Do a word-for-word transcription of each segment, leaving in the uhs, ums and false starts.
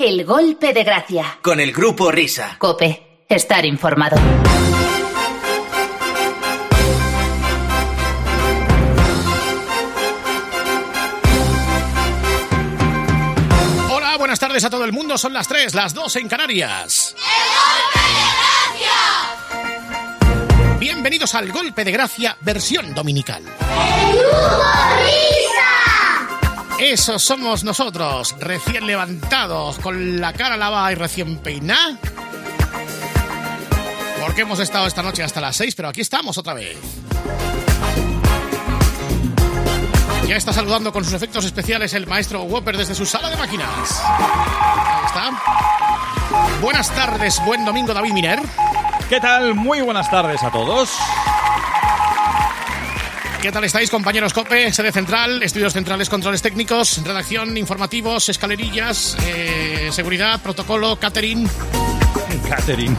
El golpe de gracia. Con el Grupo Risa. COPE. Estar informado. Hola, buenas tardes a todo el mundo. Son las tres, las dos en Canarias. ¡El golpe de gracia! Bienvenidos al Golpe de Gracia, versión dominical. ¡El Grupo Risa! Eso somos nosotros, recién levantados, con la cara lavada y recién peinada. Porque hemos estado esta noche hasta las seis, pero aquí estamos otra vez. Ya está saludando con sus efectos especiales el maestro Whopper desde su sala de máquinas. Ahí está. Buenas tardes, buen domingo, David Miner. ¿Qué tal? Muy buenas tardes a todos. ¿Qué tal estáis, compañeros COPE, sede central, estudios centrales, controles técnicos, redacción, informativos, escalerillas, eh, seguridad, protocolo, catering? Catering.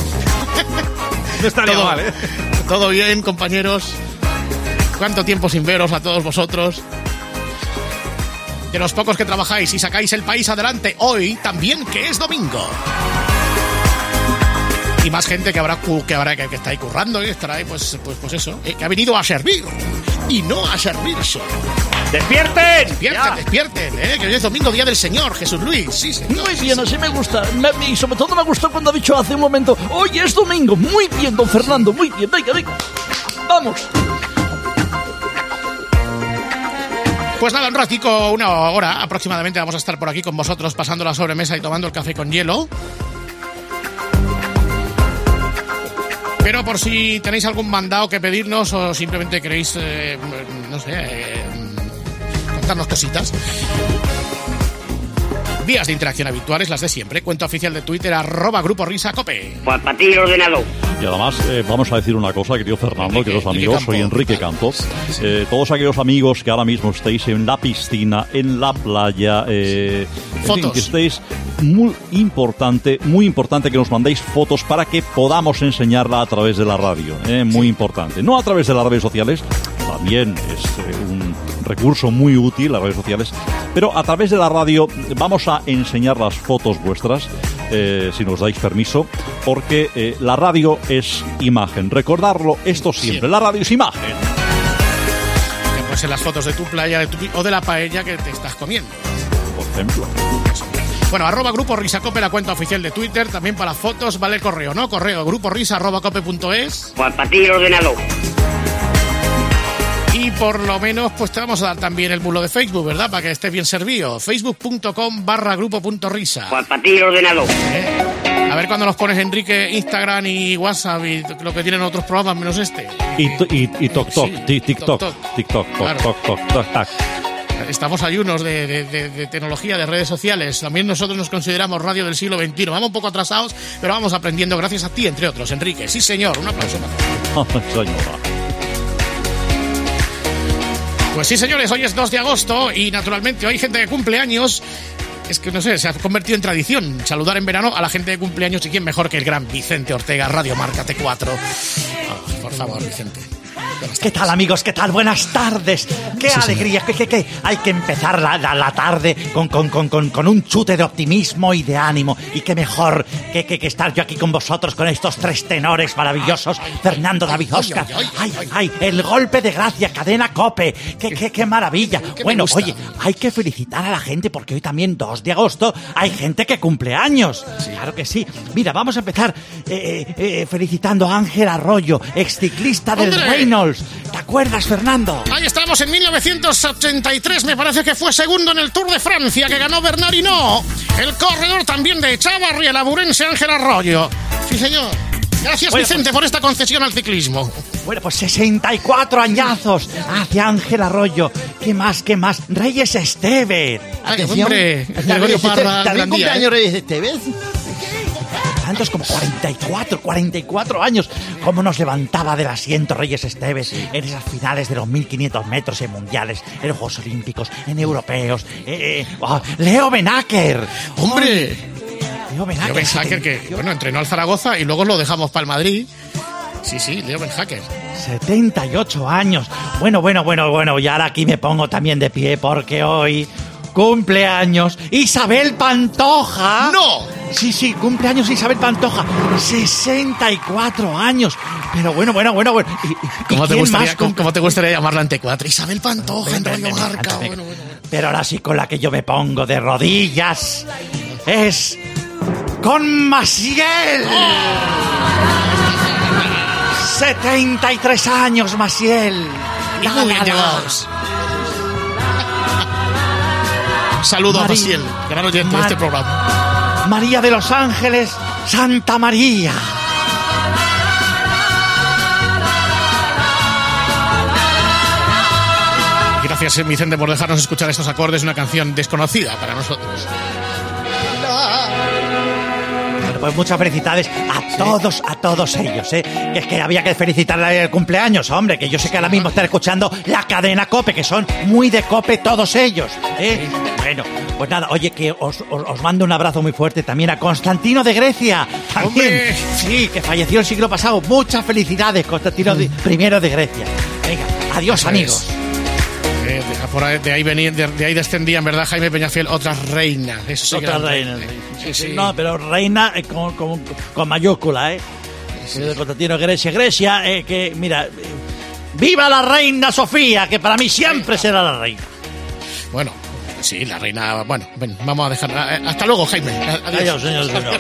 No estaría todo, mal, ¿eh? Todo bien, compañeros. ¿Cuánto tiempo sin veros a todos vosotros? De los pocos que trabajáis y sacáis el país adelante hoy, también que es domingo. Y más gente que habrá que habrá que, que está ahí currando y estará ahí, pues, pues, pues eso, eh, que ha venido a servir y no a servirse. ¡Despierten! Despierten, ya. despierten, eh, que hoy es domingo, día del Señor, Jesús Luis. Sí, señor. Muy bien, así me gusta. Me, y sobre todo me gustó cuando ha dicho hace un momento, hoy es domingo. Muy bien, don Fernando, muy bien. Venga, venga. Vamos. Pues nada, un ratico, una hora aproximadamente vamos a estar por aquí con vosotros pasando la sobremesa y tomando el café con hielo. Pero por si tenéis algún mandado que pedirnos o simplemente queréis, eh, no sé, eh, contarnos cositas. Vías de interacción habituales, las de siempre. Cuenta oficial de Twitter, arroba Grupo Risa Cope. Pues para ti el ordenador. Y además, eh, vamos a decir una cosa, querido Fernando, queridos amigos, soy Enrique Campos. Eh, todos aquellos amigos que ahora mismo estéis en la piscina, en la playa, eh, en fotos. fin, que estéis, muy importante, muy importante que nos mandéis fotos para que podamos enseñarla a través de la radio. Eh, muy sí. importante. No a través de las redes sociales, también es eh, un recurso muy útil, las redes sociales, pero a través de la radio vamos a enseñar las fotos vuestras, eh, si nos dais permiso, porque eh, la radio es imagen. Recordarlo esto siempre, siempre. La radio es imagen. Que pueden ser las fotos de tu playa de tu, o de la paella que te estás comiendo. Por ejemplo. Bueno, arroba Grupo Risa Cope, la cuenta oficial de Twitter, también para fotos vale el correo, ¿no? Correo gruporisa arroba cope punto es. Pues para ti el ordenador. Y por lo menos, pues te vamos a dar también el bulo de Facebook, ¿verdad? Para que estés bien servido. Facebook.com barra grupo.risa. Pues para ti el ordenador. ¿Eh? A ver cuando nos pones, Enrique, Instagram y WhatsApp y lo que tienen otros programas menos este. Y, y, y Tok Tok, sí, TikTok, TikTok, TikTok, claro. Tok Tok, Tok Tok. Estamos ayunos de, de, de, de tecnología, de redes sociales. También nosotros nos consideramos radio del siglo veintiuno. Vamos un poco atrasados, pero vamos aprendiendo gracias a ti, entre otros, Enrique. Sí, señor. Un aplauso para ti. Señora. Pues sí, señores, hoy es dos de agosto y naturalmente hoy hay gente que cumple años. Es que, no sé, se ha convertido en tradición saludar en verano a la gente de cumpleaños. ¿Y quién mejor que el gran Vicente Ortega, Radio Marca T cuatro? Oh, por favor, Vicente. ¿Qué tal, amigos? ¿Qué tal? Buenas tardes. ¡Qué sí, alegría! ¿Qué, qué, qué? Hay que empezar la, la, la tarde con, con, con, con, con un chute de optimismo y de ánimo. Y qué mejor que, que, que estar yo aquí con vosotros, con estos tres tenores maravillosos. Ay, Fernando, David, Oscar. Ay, ay, ay, ay, el golpe de gracia, cadena COPE. ¡Qué, qué, qué maravilla! ¿Qué bueno, oye, hay que felicitar a la gente porque hoy también, dos de agosto, hay gente que cumple años. Sí. Claro que sí. Mira, vamos a empezar eh, eh, felicitando a Ángel Arroyo, exciclista del Reynolds. ¿Te acuerdas, Fernando? Ahí estamos en mil novecientos ochenta y tres, me parece que fue segundo en el Tour de Francia, que ganó Bernard Hinault. El corredor también de Chavarri, el aburense Ángel Arroyo. Sí, señor. Gracias, bueno, Vicente, pues, por esta concesión al ciclismo. Bueno, pues sesenta y cuatro añazos hacia Ángel Arroyo. ¿Qué más, qué más? Reyes Estevez. Atención. Hombre, Gregorio Parra. ¿También cumpleaños Reyes Estevez? Tantos como cuarenta y cuatro, cuarenta y cuatro años. Cómo nos levantaba del asiento Reyes Estevez en esas finales de los mil quinientos metros en mundiales, en los Juegos Olímpicos, en europeos. Eh, eh, oh, Leo Benacker. ¡Hombre! Oh, Leo Benacker. Leo Benacker que, bueno, entrenó al Zaragoza y luego lo dejamos para el Madrid. Sí, sí, Leo Benacker. setenta y ocho años. Bueno, bueno, bueno, bueno. Y ahora aquí me pongo también de pie porque hoy cumpleaños Isabel Pantoja. ¡No! Sí, sí, cumpleaños Isabel Pantoja. sesenta y cuatro años. Pero bueno, bueno, bueno, bueno. ¿Y, y ¿Cómo, te quién gustaría, más ¿cómo, cumple- cómo te gustaría llamarla ante cuatro? Isabel Pantoja en Ven, ven, Radio ven, Marca. anda, ven. Bueno, bueno, bueno. Pero ahora sí con la que yo me pongo de rodillas es con Maciel. setenta y tres años, Maciel. Y muy bien llevados. Saludo a María- Maciel, gran oyente de Mar- este programa. María de los Ángeles, Santa María. Gracias, Vicente, por dejarnos escuchar estos acordes de una canción desconocida para nosotros. Bueno, pues muchas felicidades a todos, a todos ellos, ¿eh? Que es que había que felicitarle el cumpleaños, hombre, que yo sé que ahora mismo están escuchando la cadena COPE, que son muy de COPE todos ellos, ¿eh? Bueno, pues nada, oye, que os, os, os mando un abrazo muy fuerte también a Constantino de Grecia, también, ¡Hombre! sí, que falleció el siglo pasado. Muchas felicidades, Constantino de, primero de Grecia. Venga, adiós, Eso amigos. es. Eh, de, por ahí, de ahí venía, de, de ahí descendía, en verdad, Jaime Peñafiel, otra reina. Eso sí que Otra era reina. Sí, sí. No, pero reina eh, con, con, con mayúscula, ¿eh? Sí. De Constantino Grecia. Grecia, eh, que, mira, eh, ¡viva la reina Sofía! Que para mí siempre será la reina. Bueno, sí, la reina. Bueno, ven, vamos a dejarla. Eh, Hasta luego, Jaime. Adiós. Adiós, señor, señor.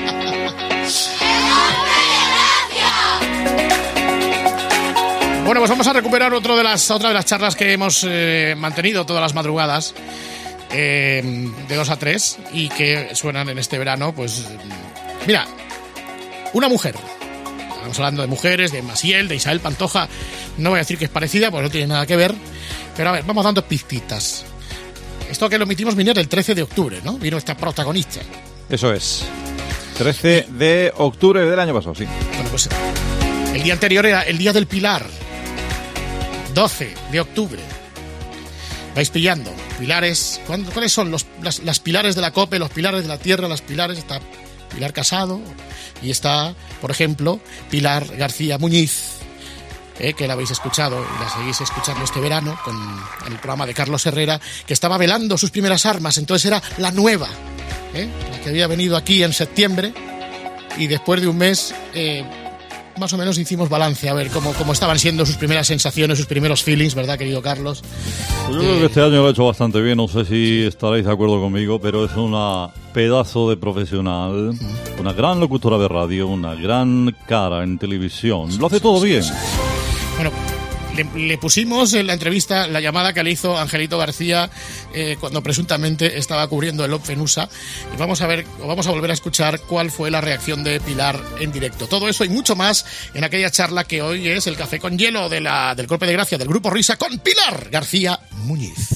Bueno, pues vamos a recuperar otro de las, otra de las charlas que hemos eh, mantenido todas las madrugadas, eh, de dos a tres, y que suenan en este verano. Pues, mira, una mujer. Estamos hablando de mujeres, de Maciel, de Isabel Pantoja. No voy a decir que es parecida, porque no tiene nada que ver. Pero a ver, vamos dando pistitas. Esto que lo emitimos vino el trece de octubre, ¿no? Vino esta protagonista. Eso es. trece de octubre del año pasado, sí. Bueno, pues el día anterior era el Día del Pilar. doce de octubre. Vais pillando. Pilares. ¿cuándo, ¿Cuáles son los, las, las pilares de la COPE, los pilares de la tierra, las pilares? Está Pilar Casado y está, por ejemplo, Pilar García Muñiz, eh, que la habéis escuchado y la seguís escuchando este verano con en el programa de Carlos Herrera, que estaba velando sus primeras armas. Entonces era la nueva, eh, la que había venido aquí en septiembre, y después de un mes eh, más o menos hicimos balance a ver cómo, cómo estaban siendo sus primeras sensaciones, sus primeros feelings, ¿verdad, querido Carlos? Yo creo que este año lo he hecho bastante bien, no sé si estaréis de acuerdo conmigo, pero es una pedazo de profesional, una gran locutora de radio, una gran cara en televisión, lo hace todo bien. Bueno, le, le pusimos en la entrevista la llamada que le hizo Angelito García eh, cuando presuntamente estaba cubriendo el OPFENUSA, y vamos a ver, o vamos a volver a escuchar cuál fue la reacción de Pilar en directo. Todo eso y mucho más en aquella charla que hoy es el Café con Hielo de la, del Golpe de Gracia del Grupo Risa con Pilar García Muñiz.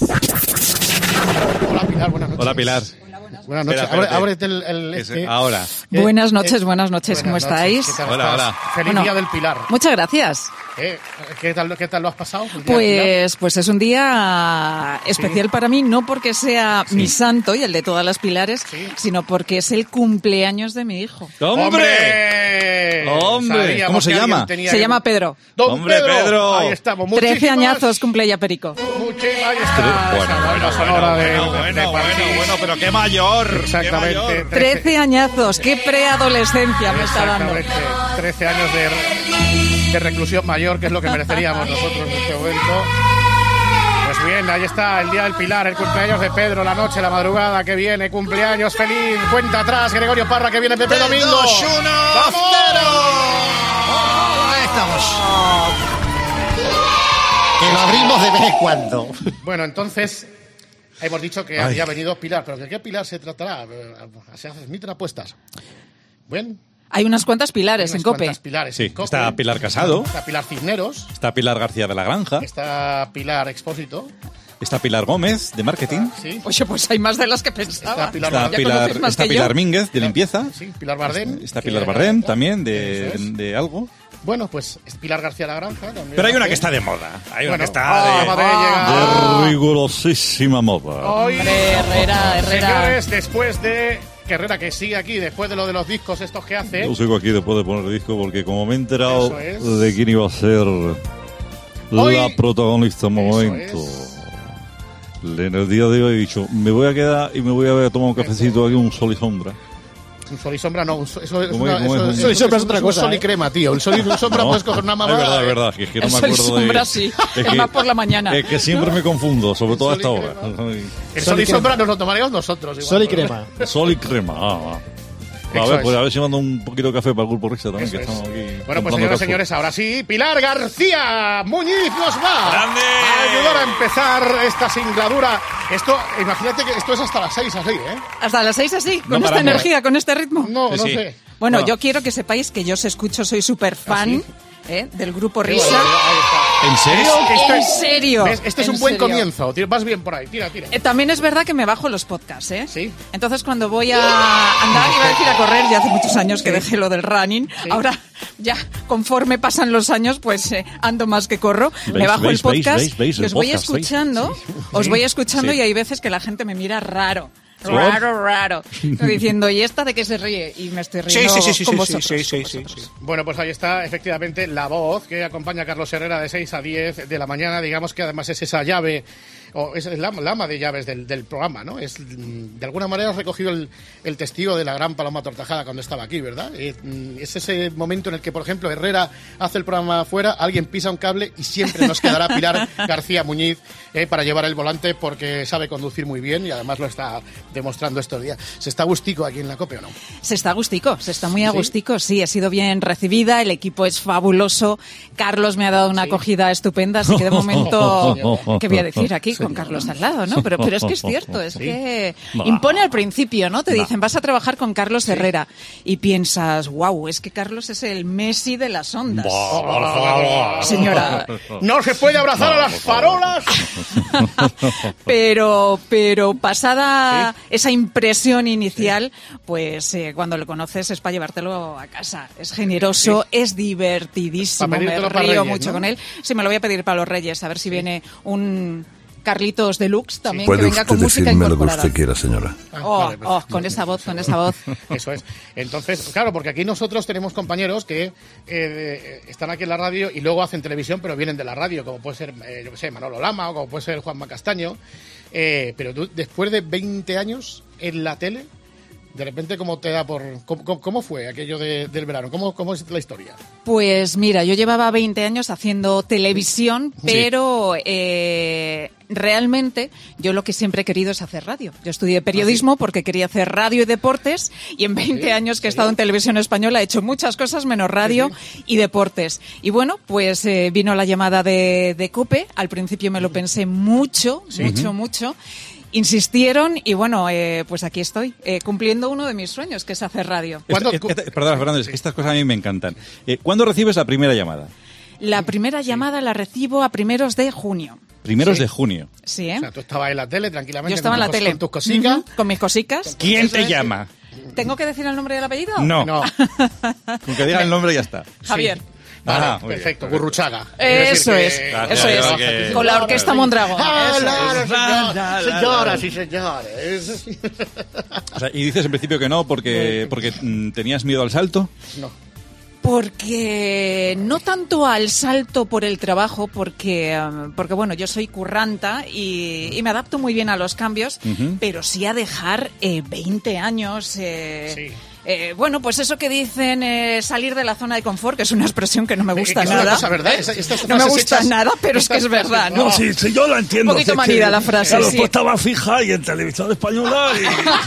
Hola Pilar, buenas noches. Hola, Pilar. Buenas noches. Espera, espérate. Abre- ábrete el, el Ese- este. ahora. Eh, Buenas noches, eh, buenas noches, ¿cómo buenas estáis? ¿Qué tal Hola, estás? hola. Feliz Bueno, Día del Pilar. Muchas gracias. Eh, ¿Qué tal, qué tal lo has pasado? el Día del Pilar? Pues, pues es un día especial para mí, no porque sea mi santo y el de todas las pilares, Sí. sino porque es el cumpleaños de mi hijo. ¡Hombre! ¡Hombre! Sabíamos ¿Cómo se que alguien llama? tenía Se que- llama Pedro. ¡Don ¡Hombre, Pedro! Pedro! Ahí estamos. Trece Muchísimas- añazos cumple ya Perico. muchi- Ahí está. Bueno, esa bueno, banda bueno, sonora de- bueno, de- bueno, de bueno, París. bueno, pero qué mayor. Exactamente. Qué mayor. Trece añazos, qué preadolescencia me está dando. Exactamente. trece años de, de reclusión mayor, que es lo que mereceríamos nosotros en este momento. Pues bien, ahí está el Día del Pilar, el cumpleaños de Pedro, la noche, la madrugada que viene, cumpleaños feliz, cuenta atrás, Gregorio Parra que viene, Pepe Domingo. dos, uno, ¡Vamos! Ahí estamos. Que lo abrimos de vez en cuando. Bueno, entonces, hemos dicho que había venido Pilar, pero ¿de qué Pilar se tratará? Se admiten apuestas. Bien. Hay unas cuantas pilares unas en COPE. cuantas Pilares Sí, en COPE. está Pilar Casado. Está Pilar Cisneros, Está Pilar García de la Granja. está Pilar Expósito, Está Pilar Gómez, de marketing. ¿sí? Oye, pues hay más de las que pensaba. Está Pilar Está Bardem. Ya Pilar, conoces más está que Pilar yo. Mínguez, de limpieza. Sí, Pilar Bardem. Está que- Pilar Bardem también, de, Eso es. de algo. Bueno, pues es Pilar García La Granja. también Pero hay una hace. que está de moda. Hay una Bueno, que está de, acaba de llegar. de rigurosísima moda. Hoy, Hombre, Herrera, Herrera. señores, después de... Que Herrera, que sigue aquí, después de lo de los discos estos que hace... Yo sigo aquí después de poner disco porque como me he enterado Eso es. de quién iba a ser Hoy- la protagonista un Eso momento. es. En el día de hoy he dicho, me voy a quedar y me voy a tomar un cafecito aquí, un sol y sombra. Un sol y sombra no, un sol, eso es ¿Cómo una, es? ¿Cómo eso, es? eso, Sol y sombra eso es otra un cosa, sol y ¿eh? crema, tío. El sol y sombra No. puedes coger una mamada. Es verdad, es verdad, que es que no El me sol y acuerdo de... sombra sí, es más por la mañana. Es que siempre me confundo, sobre todo a esta Sol y hora. El Sol sol y y sombra nos lo tomaríamos nosotros. Igual, Sol y ¿no? crema. Sol y crema, ah, ah. A Eso ver, es. pues a ver si mando un poquito de café para el Grupo Risa también, Eso que es. estamos aquí. Bueno, pues comprando señoras y café. señores, ahora sí, Pilar García Muñiz nos va ¡Grande! a ayudar a empezar esta singladura. Esto, imagínate que esto es hasta las seis así, ¿eh? Hasta las seis así, con No esta paramos. energía, con este ritmo. No, Sí, no sí. sé. Bueno, Bueno. yo quiero que sepáis que yo os escucho, soy súper fan ¿eh? del Grupo Risa. Ahí está. ¿En serio? Este- ¿En serio? ¿Ves? Este es ¿En un buen serio? comienzo. Tira- Vas bien por ahí, tira, tira. Eh, también es verdad que me bajo los podcasts, ¿eh? Sí. Entonces cuando voy a andar, iba a decir a correr, ya hace muchos años que dejé lo del running. Ahora, ya conforme pasan los años, pues eh, ando más que corro. me ¿Veis, bajo veis, el podcast veis, veis y el os voy podcast, veis? escuchando, os voy escuchando Sí. y hay veces que la gente me mira raro. ¿Por? Raro, raro. Diciendo, ¿y esta de qué se ríe? Y me estoy riendo con vosotros. Bueno, pues ahí está efectivamente la voz que acompaña a Carlos Herrera de seis a diez de la mañana. Digamos que además es esa llave, o es la, la ama de llaves del, del programa, ¿no? Es, mm, de alguna manera has recogido el, el testigo de la gran Paloma Tortajada cuando estaba aquí, ¿verdad? Eh, mm, es ese momento en el que, por ejemplo, Herrera hace el programa afuera, alguien pisa un cable y siempre nos quedará Pilar García Muñiz eh, para llevar el volante porque sabe conducir muy bien y además lo está demostrando estos días. ¿Se está gustico aquí en la COPE o no? Se está gustico, se está muy a gustico, sí, he sido bien recibida, el equipo es fabuloso, Carlos me ha dado una acogida estupenda, así que de momento, ¿qué voy a decir aquí con Carlos al lado, no? Pero, pero es que es cierto, es que impone al principio, ¿no? Te dicen, vas a trabajar con Carlos Herrera y piensas, wow, es que Carlos es el Messi de las ondas. Señora. ¡No se puede abrazar a las farolas! pero, pero pasada esa impresión inicial, pues eh, cuando lo conoces es para llevártelo a casa. Es generoso, es divertidísimo, Pa' me pedírtelo para río Reyes, mucho ¿no? con él. Sí, me lo voy a pedir para los Reyes, a ver si viene un Carlitos Deluxe también, que Puede venga usted con música decirme lo que incorporada. usted quiera, señora. Oh, Vale, pues, oh, con esa voz, con esa voz. Eso es. Entonces, claro, porque aquí nosotros tenemos compañeros que eh, están aquí en la radio y luego hacen televisión, pero vienen de la radio, como puede ser, eh, yo qué sé, Manolo Lama o como puede ser Juanma Castaño. Eh, pero tú, después de veinte años en la tele, de repente, ¿cómo te da por...? ¿Cómo, cómo fue aquello de- del verano? ¿Cómo, ¿Cómo es la historia? Pues mira, yo llevaba veinte años haciendo televisión, pero eh, realmente yo lo que siempre he querido es hacer radio. Yo estudié periodismo porque quería hacer radio y deportes y en veinte años que he estado en televisión española he hecho muchas cosas menos radio y deportes. Y bueno, pues eh, vino la llamada de, de COPE. Al principio me lo pensé mucho, mucho, mucho. Insistieron y bueno, eh, pues aquí estoy, eh, cumpliendo uno de mis sueños, que es hacer radio. ¿Cuándo- Esta- esta- perdona, Fernando, es que estas cosas a mí me encantan. Eh, ¿Cuándo recibes la primera llamada? La primera llamada la recibo a primeros de junio. Primeros de junio. Sí, ¿eh? O sea, tú estabas en la tele tranquilamente. Yo estaba en la con tus- tele. Con tus cositas. Ujú, con mis cosicas. ¿Quién Eso te es. llama? ¿Tengo que decir el nombre y el apellido? No. No. Con que diga el nombre ya está. Javier. Vale, Ah, muy bien, perfecto. perfecto. Gurruchaga. Eso Quiero decir es, que- Gracias, eso es. creo que- Con la orquesta Mondragón. Ah, Eso claro, es. señor- señoras y señores. O sea, y dices en principio que no porque, porque mm, tenías miedo al salto. No. Porque no tanto al salto por el trabajo, porque, um, porque bueno, yo soy curranta y, y me adapto muy bien a los cambios, Ujú. pero sí a dejar eh, veinte años. Eh, Sí. eh, bueno, pues eso que dicen eh, salir de la zona de confort, que es una expresión que no me gusta Es una nada. cosa, ¿verdad? Esa- estas No me frases gusta hechas- nada, pero es que es estas verdad, frases- ¿no? No, sí, sí, yo la entiendo. Un poquito Si es manida que, la frase, Claro, sí. tú estabas fija y en televisión española y...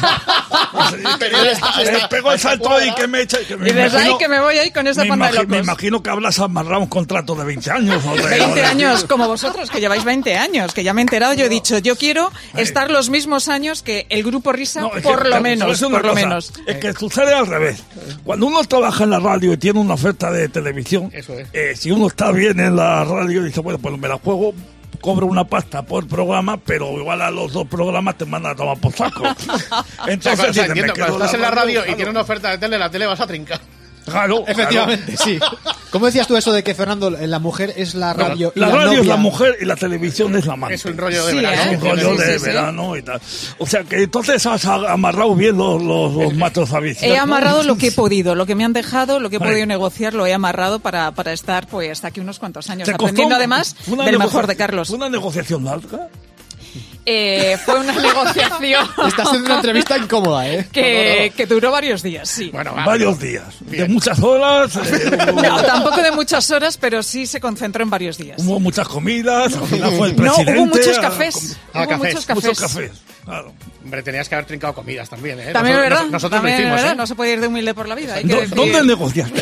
Pero esta- Me esta- pego el esta salto cuadra- y que me echa... Que me Y desde ahí imagino- que me voy ahí con esa me, panda de imagi- me locos. imagino que habrás amarrado un contrato de veinte años. ¿no? De- veinte de- años, como vosotros, que lleváis veinte años, que ya me he enterado, yo he dicho, yo quiero estar los mismos años que el Grupo Risa, No, es que por te- lo te voy a menos, decir una por lo cosa, menos. Es que sucede al revés. Cuando uno trabaja en la radio y tiene una oferta de televisión, Eso es. eh, si uno está bien en la radio, dice, bueno, pues me la juego, cobro una pasta por programa, pero igual a los dos programas te mandan a tomar por saco. O sea, Entonces, o sea, dice, me entiendo, quedo cuando estás en la radio y claro. tienes una oferta de tele, la tele vas a trincar. Claro, Efectivamente, sí. ¿Cómo decías tú eso de que, Fernando, la mujer es la radio y La la radio es novia? la mujer y la televisión es la amante. Es un rollo de Sí, verano. ¿eh? Es un rollo Sí, de sí, sí. verano y tal. O sea que entonces has amarrado bien los, los, los matos a bici. He amarrado lo que he podido, lo que me han dejado, lo que he Vale. podido negociar, lo he amarrado para, para estar pues hasta aquí unos cuantos años, ¿Te costó aprendiendo además una del negocia- mejor de Carlos. ¿Una negociación larga? Eh, fue una negociación Estás haciendo una entrevista incómoda, ¿eh? que, que duró varios días, sí. Bueno, va, Varios pero- días. Bien. De muchas horas. eh, No, tampoco de muchas horas, pero sí se concentró en varios días. Hubo muchas comidas. Al final fue el No, presidente. hubo muchos a- cafés. Ah, Hubo cafés. muchos cafés. Muchos cafés. Claro. Hombre, tenías que haber trincado comidas también, ¿eh? También es Nosotros- verdad. Nosotros también lo hicimos, es verdad. ¿eh? No se puede ir de humilde por la vida. Hay que ¿Dó- decir- ¿Dónde negociaste?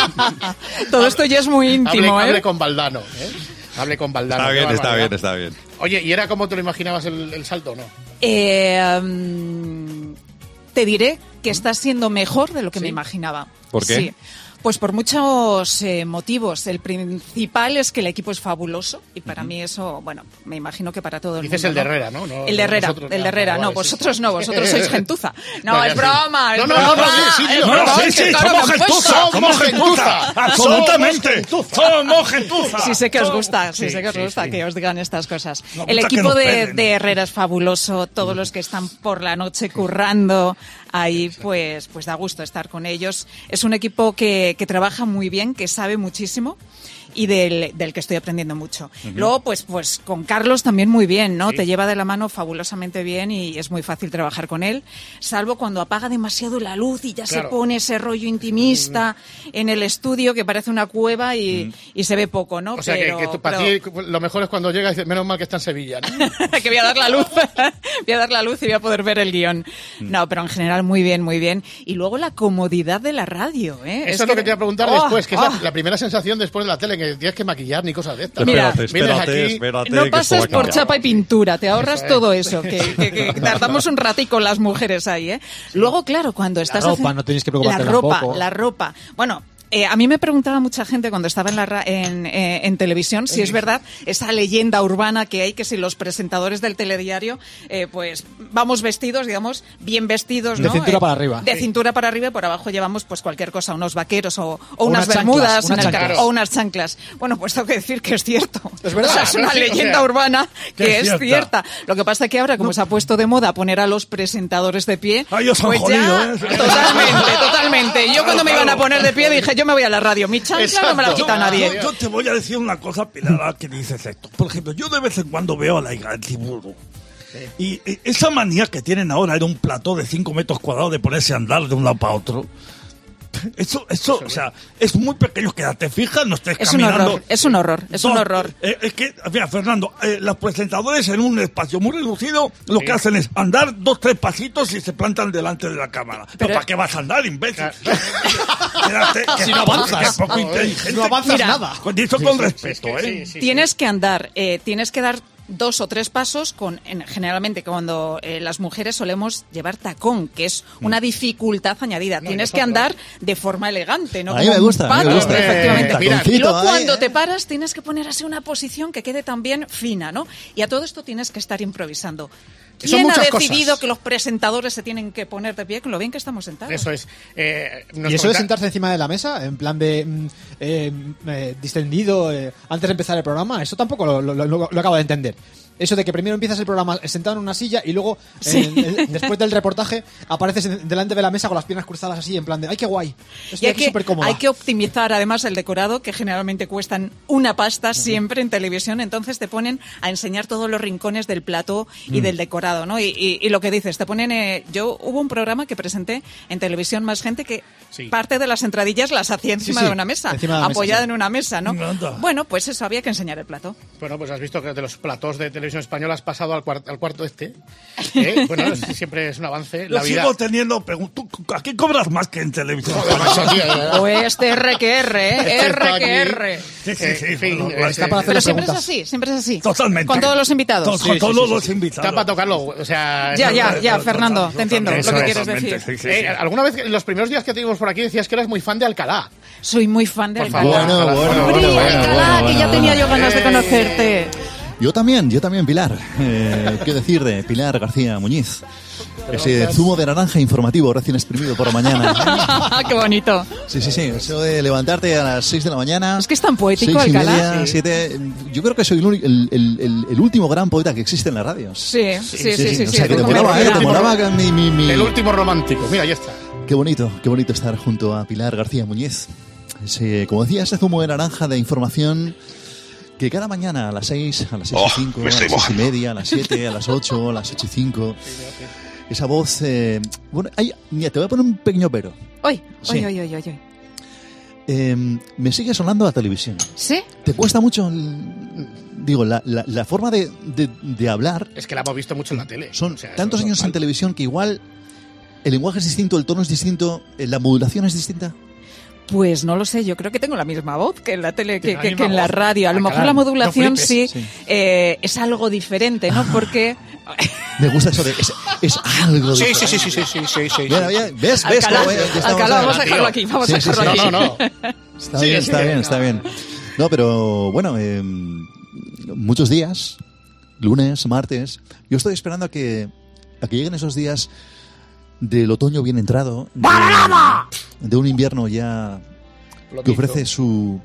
Todo esto ya es muy íntimo, hable, ¿eh? hable con Valdano, ¿eh? Hable con Valdano. Está qué bien, está barbaridad. bien, está bien. Oye, ¿y era como te lo imaginabas el, el salto o no? Eh, mm, te diré que está siendo mejor de lo que me imaginaba. ¿Por qué? Sí. Pues por muchos eh, motivos. El principal es que el equipo es fabuloso y para mí eso, bueno, me imagino que para todo el Dices mundo. el de ¿no? Herrera, ¿no? No, El de Herrera, nosotros, el de ah, Herrera. vale, No, sí. vosotros no, vosotros sois gentuza. No, No, ya es sí. broma, es No, no, broma. no, no, sí, sí, es no, broma, no, es sí, que sí, claro, somos me han puesto. gentuza, somos gentuza, gentuza. absolutamente, somos gentuza. Sí sé que os gusta, sí, Sí, sé que os sí, gusta sí. que os digan estas cosas. Nos El gusta que equipo nos de, peguen. de Herrera es fabuloso, todos los que están por la noche currando ahí, pues, pues da gusto estar con ellos. Es un equipo que, que trabaja muy bien, que sabe muchísimo y del, del que estoy aprendiendo mucho. Luego, pues, pues con Carlos también muy bien, ¿no? Sí. Te lleva de la mano fabulosamente bien y es muy fácil trabajar con él, salvo cuando apaga demasiado la luz y ya Claro. se pone ese rollo intimista en el estudio que parece una cueva y, y se ve poco, ¿no? O sea, Pero- que, que tú- para pero- ti lo mejor es cuando llega y dices, menos mal que está en Sevilla, ¿no? que voy a dar la luz, voy a dar la luz y voy a poder ver el guión. No, pero en general muy bien, muy bien. Y luego la comodidad de la radio, ¿eh? Eso es, lo que te iba a preguntar ¡Oh! después, que es ¡Oh! la, la primera sensación después de la tele, que tienes que maquillar ni cosas de estas. Mira, espérate, Vienes espérate, aquí- espérate. No que esto pases va a por cambiar. chapa y pintura, te ahorras Eso es. todo eso, que, que, que tardamos un ratico las mujeres ahí, ¿eh? Luego, claro, cuando estás ropa, haciendo- no tenéis que preocuparte La ropa, tampoco. la ropa. Bueno, eh, a mí me preguntaba mucha gente cuando estaba en, la ra- en, eh, en televisión si es verdad esa leyenda urbana que hay, que si los presentadores del telediario, eh, pues vamos vestidos, digamos, bien vestidos, De ¿no? cintura Eh, para arriba. De cintura para arriba y por abajo llevamos pues cualquier cosa, unos vaqueros o, o O unas, unas bermudas chanclas, unas en el ca- chanclas. o unas chanclas. Bueno, pues tengo que decir que es cierto. Es verdad. O sea, es una Sí, o leyenda sea, urbana que que es es cierta. cierta. Lo que pasa es que ahora, como se ha puesto de moda poner a los presentadores de pie, Ah, ellos han pues jodido, ya, ¿eh? totalmente, totalmente. Yo cuando me iban a poner de pie dije, yo me voy a la radio. Mi chancla no me la Exacto. quita nadie. Yo, yo te voy a decir una cosa, Pilar, ahora que dices esto. Por ejemplo, yo de vez en cuando veo a la hija del Tiburo. Y eh, esa manía que tienen ahora era un plató de cinco metros cuadrados de ponerse a andar de un lado para otro. Eso, eso, o sea, es muy pequeño que te fijas, no estés Es un caminando. horror, es un horror, es un No, horror. eh, es que, mira, Fernando, eh, los presentadores en un espacio muy reducido lo que hacen es andar dos, tres pasitos y se plantan delante de la cámara. ¿Pero, Pero- para qué vas a andar, imbécil? Espérate, que Si no poco- avanzas. que poco inteligente. No avanzas Mira. nada. Con dicho con respeto, Sí, ¿eh? sí, sí. Tienes que andar, eh, tienes que dar dos o tres pasos con, en- generalmente cuando eh, las mujeres solemos llevar tacón, que es una dificultad añadida. Tienes que andar de forma elegante, ¿no? A mí Como me un gusta, a mí me pato, gusta. efectivamente. Eh, mira, Y luego taconcito, cuando ahí, te eh. paras tienes que poner así una posición que quede también fina, ¿no? Y a todo esto tienes que estar improvisando. Son ¿Quién ha muchas decidido cosas. que los presentadores se tienen que poner de pie con lo bien que estamos sentados? Eso es. Eh, nos ¿Y eso de comenta- sentarse encima de la mesa, en plan de mm, eh, eh, distendido eh, antes de empezar el programa? Eso tampoco lo, lo- lo- lo acabo de entender. Eso de que primero empiezas el programa sentado en una silla y luego, Sí. en- en- después del reportaje, apareces en- delante de la mesa con las piernas cruzadas así, en plan de ¡ay, qué guay! Y Estoy hay aquí que, súper cómoda. hay que optimizar además el decorado, que generalmente cuestan una pasta siempre en televisión, entonces te ponen a enseñar todos los rincones del plató y del decorado, ¿no? Y, y- y lo que dices, te ponen... eh, yo hubo un programa que presenté en televisión más gente que Sí. parte de las entradillas las hacía encima sí, de una mesa, encima de la mesa, apoyada sí. en una mesa, ¿no? Anda. Bueno, pues eso, había que enseñar el plató. Bueno, pues has visto que de los platós de televisión española has pasado al, cuart- al cuarto este. ¿Eh? Bueno, es- siempre es un avance. Yo La vida... sigo teniendo preguntas. ¿Aquí cobras más que en televisión? Joder, macho, tío, de verdad. O este R que R, ¿eh? Este está R que aquí. R. Sí, sí, Eh, sí. en fin, bueno, eh, está para hacer Pero las siempre es preguntas. así, siempre es así. Totalmente. Con todos los invitados. To- Sí, con sí, todos sí, sí, los sí. invitados. Está para tocarlo. O sea, Ya, eso- ya, ya, Total- Fernando, te entiendo Eso lo que es, quieres totalmente, decir. sí, sí, Eh, sí. ¿Alguna vez, en los primeros días que tuvimos por aquí, decías que eras muy fan de Alcalá? Soy muy fan de Por Alcalá. favor. Bueno, bueno, Hombre, bueno, bueno, Alcalá, bueno, que ya bueno, tenía bueno. yo ganas de Eh. conocerte. Yo también, yo también, Pilar. Eh, ¿Qué decir de Pilar García Muñiz? Ese zumo de naranja informativo recién exprimido por la mañana. Qué bonito. Sí, sí, sí. Eso de levantarte a las seis de la mañana. Es que es tan poético, seis y Alcalá. media, Sí. siete. Yo creo que soy el, uni- el, el- el- el último gran poeta que existe en las radios. Sí, sí, sí, sí. sí, O sea, que sí, demoraba, sí, ¿eh? sí. Demoraba que mi, mi, mi- El último romántico. Mira, ahí está. Qué bonito, qué bonito estar junto a Pilar García Muñiz. Ese, como decía, ese zumo de naranja de información que cada mañana a las seis, a las seis Oh, y cinco, me a las estoy seis y mojando. media, a las siete, a las ocho, a las ocho y cinco, esa voz... Eh, bueno, hay, mira, te voy a poner un pequeño pero. Oy, Sí. oy, oy, oy, oy, oy. Eh, me sigue sonando la televisión. ¿Sí? ¿Te cuesta mucho, el- digo, la, la, la forma de, de, de hablar? Es que la hemos visto mucho en la tele. Son O sea, eso tantos es años en normal. televisión que igual el lenguaje es distinto, el tono es distinto, eh, la modulación es distinta. Pues no lo sé, yo creo que tengo la misma voz que en la tele, que, la que- misma que en la voz. radio. A lo Ah, mejor caray, la no modulación flipes. sí, Sí. eh, es algo diferente, ¿no? Porque Me gusta eso de... Es, es algo Sí, diferente. sí, sí, sí, sí, sí, sí, sí. Mira, mira, ¿ves? ¿Ves? Alcalá, cómo, eh, estamos Alcalá, ahí? vamos a dejarlo aquí, vamos a Sí, sí, dejarlo sí. aquí. No, no, no. Está Sigue, bien, está sigue. bien, está bien. No, pero bueno, eh, muchos días, lunes, martes, yo estoy esperando a que, a que lleguen esos días del otoño bien entrado, de, de un invierno ya que ofrece su,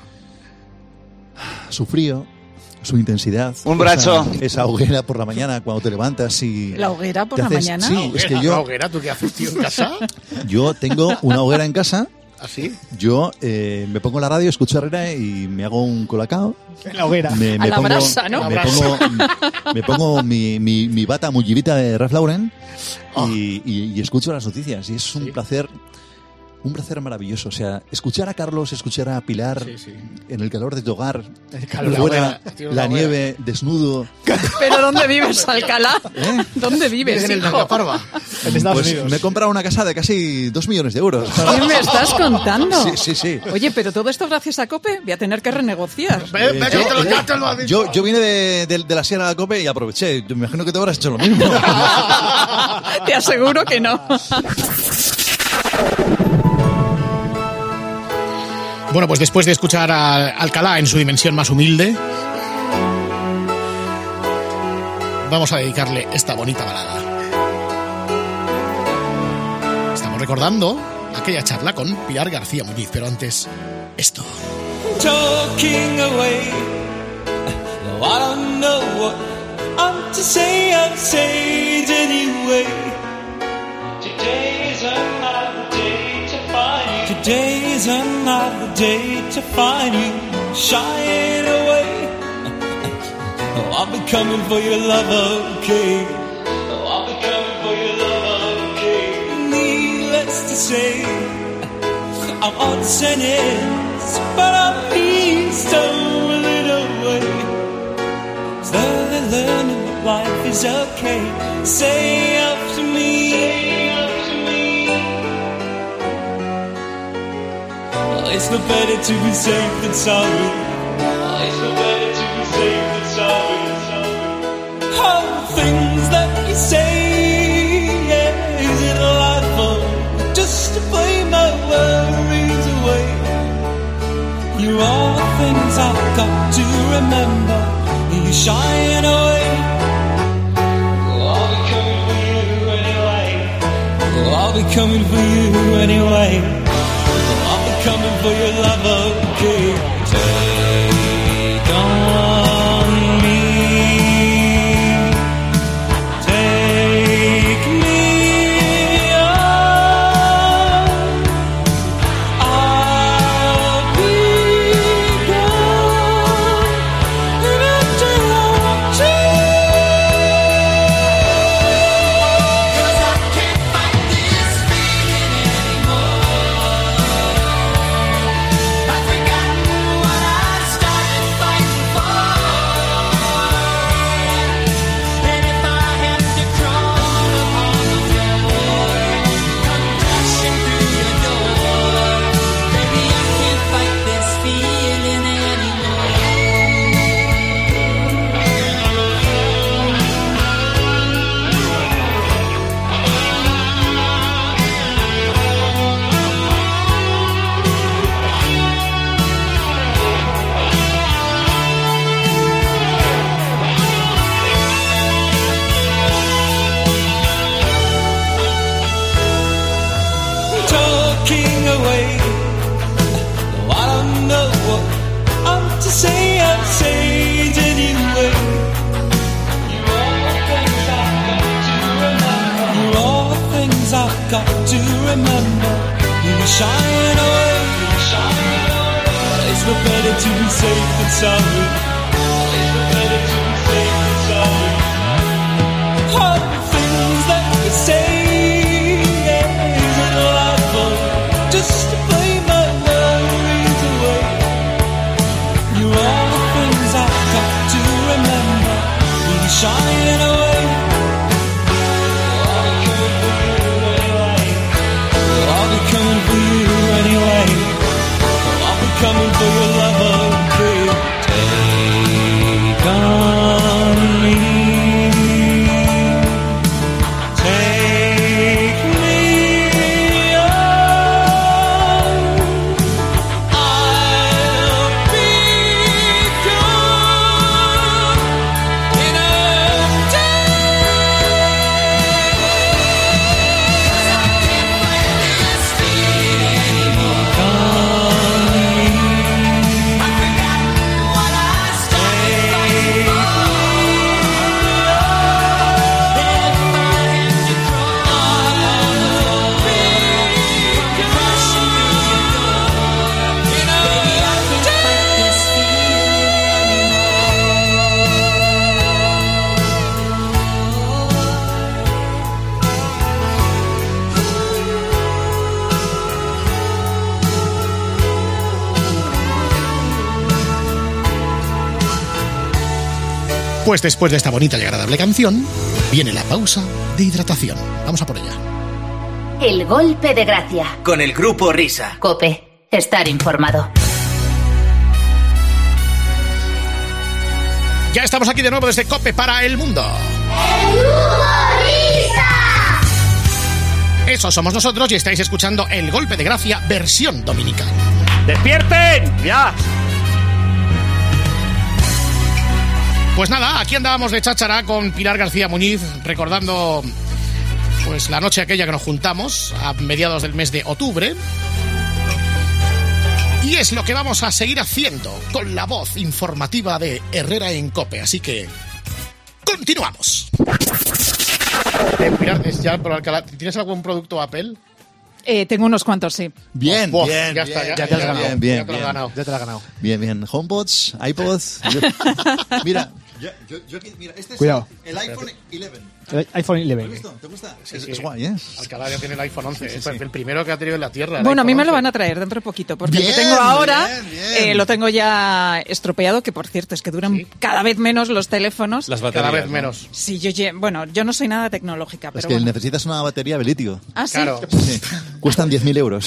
su frío, su intensidad. Un brazo. Esa, esa hoguera por la mañana cuando te levantas y... La hoguera por te la haces- mañana. Sí, es que ¿La yo, hoguera? ¿Tú qué haces, tío, en casa? yo tengo una hoguera en casa. ¿Así? Yo eh, me pongo la radio, escucho Herrera y me hago un colacao. En la hoguera. Me, A me la pongo, brasa, ¿no? Me A la pongo, me pongo mi, mi, mi bata mullivita de Ralph Lauren y, y- y escucho las noticias. Y es un Sí. placer, un placer maravilloso. O sea, escuchar a Carlos, escuchar a Pilar Sí, sí. en el calor de tu hogar, El calor. fuera, La hoguera, tío, la la hoguera. nieve, desnudo. ¿Pero dónde vives, Alcalá? ¿Eh? ¿Dónde vives, En el hijo? Nacaparva. En Estados Pues Unidos. me he comprado una casa de casi dos millones de euros. ¿Qué me estás contando? Sí, sí, sí. Oye, pero todo esto gracias a COPE, voy a tener que renegociar. Ve, ve, Eh, que yo, te lo- eh, ya te lo has dicho. yo, yo vine de, de- de la Sierra de la Cope y aproveché. Me imagino que te habrás hecho lo mismo. Te aseguro que no. Bueno, pues después de escuchar a Alcalá en su dimensión más humilde, vamos a dedicarle esta bonita balada. Estamos recordando aquella charla con Pilar García Muñiz, pero antes, esto. Talking away. No, I don't know what I'm to say. I'll say it anyway. Today is another day to find you. Today is another day to find you. Shying away. Oh, I'll be coming for your love, okay. Oh, I'll be coming for your love, okay. Needless to say, I'm on sentence, but I'm pleased stolen away. Slowly learning that life is okay. Say after me, say after me. Oh, it's no better to be safe than sorry. Oh, it's no better to be safe than sorry. Oh, things that you say, yeah, is it life or just to play my worries away? You're all the things I've got to remember. You're shying away. Oh, I'll be coming for you anyway. Oh, I'll be coming for you anyway. Oh, I'll be coming for your love, okay. Take on me. Take me on. I'll be gone in a day or two. 'Cause I can't fight this feeling anymore. I've forgotten what I started fighting for. And if I have to crawl upon the floor, come crashing through your door, baby, I can't fight this feeling anymore. Talking away. No, I don't know what I'm to say. I'll say it anyway. You're all the things I've got to remember. You're all the things I've got to remember. You're shying away. You're shying away. it's no better to be safe than sorry. It's no better to be safe than sorry. All the things that you say, yeah, isn't a lot fun. Just to play my worries away. You're all the things I've got to remember. Really shining away. Coming for you anyway. I'll be coming for your love of me. Take on me. Take me on. I'll be gone in a Pues después de esta bonita y agradable canción, viene la pausa de hidratación. Vamos a por ella. El golpe de gracia. Con el grupo Risa. Cope, estar informado. Ya estamos aquí de nuevo desde Cope para el mundo. ¡El grupo Risa! Eso somos nosotros y estáis escuchando El Golpe de Gracia versión dominical. ¡Despierten! ¡Ya! Pues nada, aquí andábamos de cháchara con Pilar García Muñiz, recordando pues la noche aquella que nos juntamos a mediados del mes de octubre. Y es lo que vamos a seguir haciendo con la voz informativa de Herrera en Cope. Así que continuamos. Eh, Pilar, es ya por Alcalá. ¿Tienes algún producto Apple? Eh, tengo unos cuantos, sí. Bien, Buah, bien, ya bien, está, ya, Ya te has ya, ganado. bien, bien, ya te lo has bien. ganado. Ya te la has ganado. Bien, bien. HomePods, iPods. Yo- mira, yo, yo, yo aquí- mira, este es Cuidado. el iPhone once. El iPhone ¿Lo has once. visto? ¿Te gusta? Sí, es, sí. es guay, ¿eh? Alcalá ya tiene el iPhone once. Sí, sí, es sí. el primero que ha tenido en la Tierra. el Bueno, a mí iPhone me lo once. van a traer dentro de poquito, porque el Bien, que tengo ahora bien, bien. eh, lo tengo ya estropeado, que por cierto es que duran Sí. cada vez menos los teléfonos. Las baterías. Cada vez ¿no? menos. Sí, yo lle- bueno, yo no soy nada tecnológica, Es pero que bueno. necesitas una batería de litio. Ah, sí. Claro. Sí. Cuestan diez mil euros.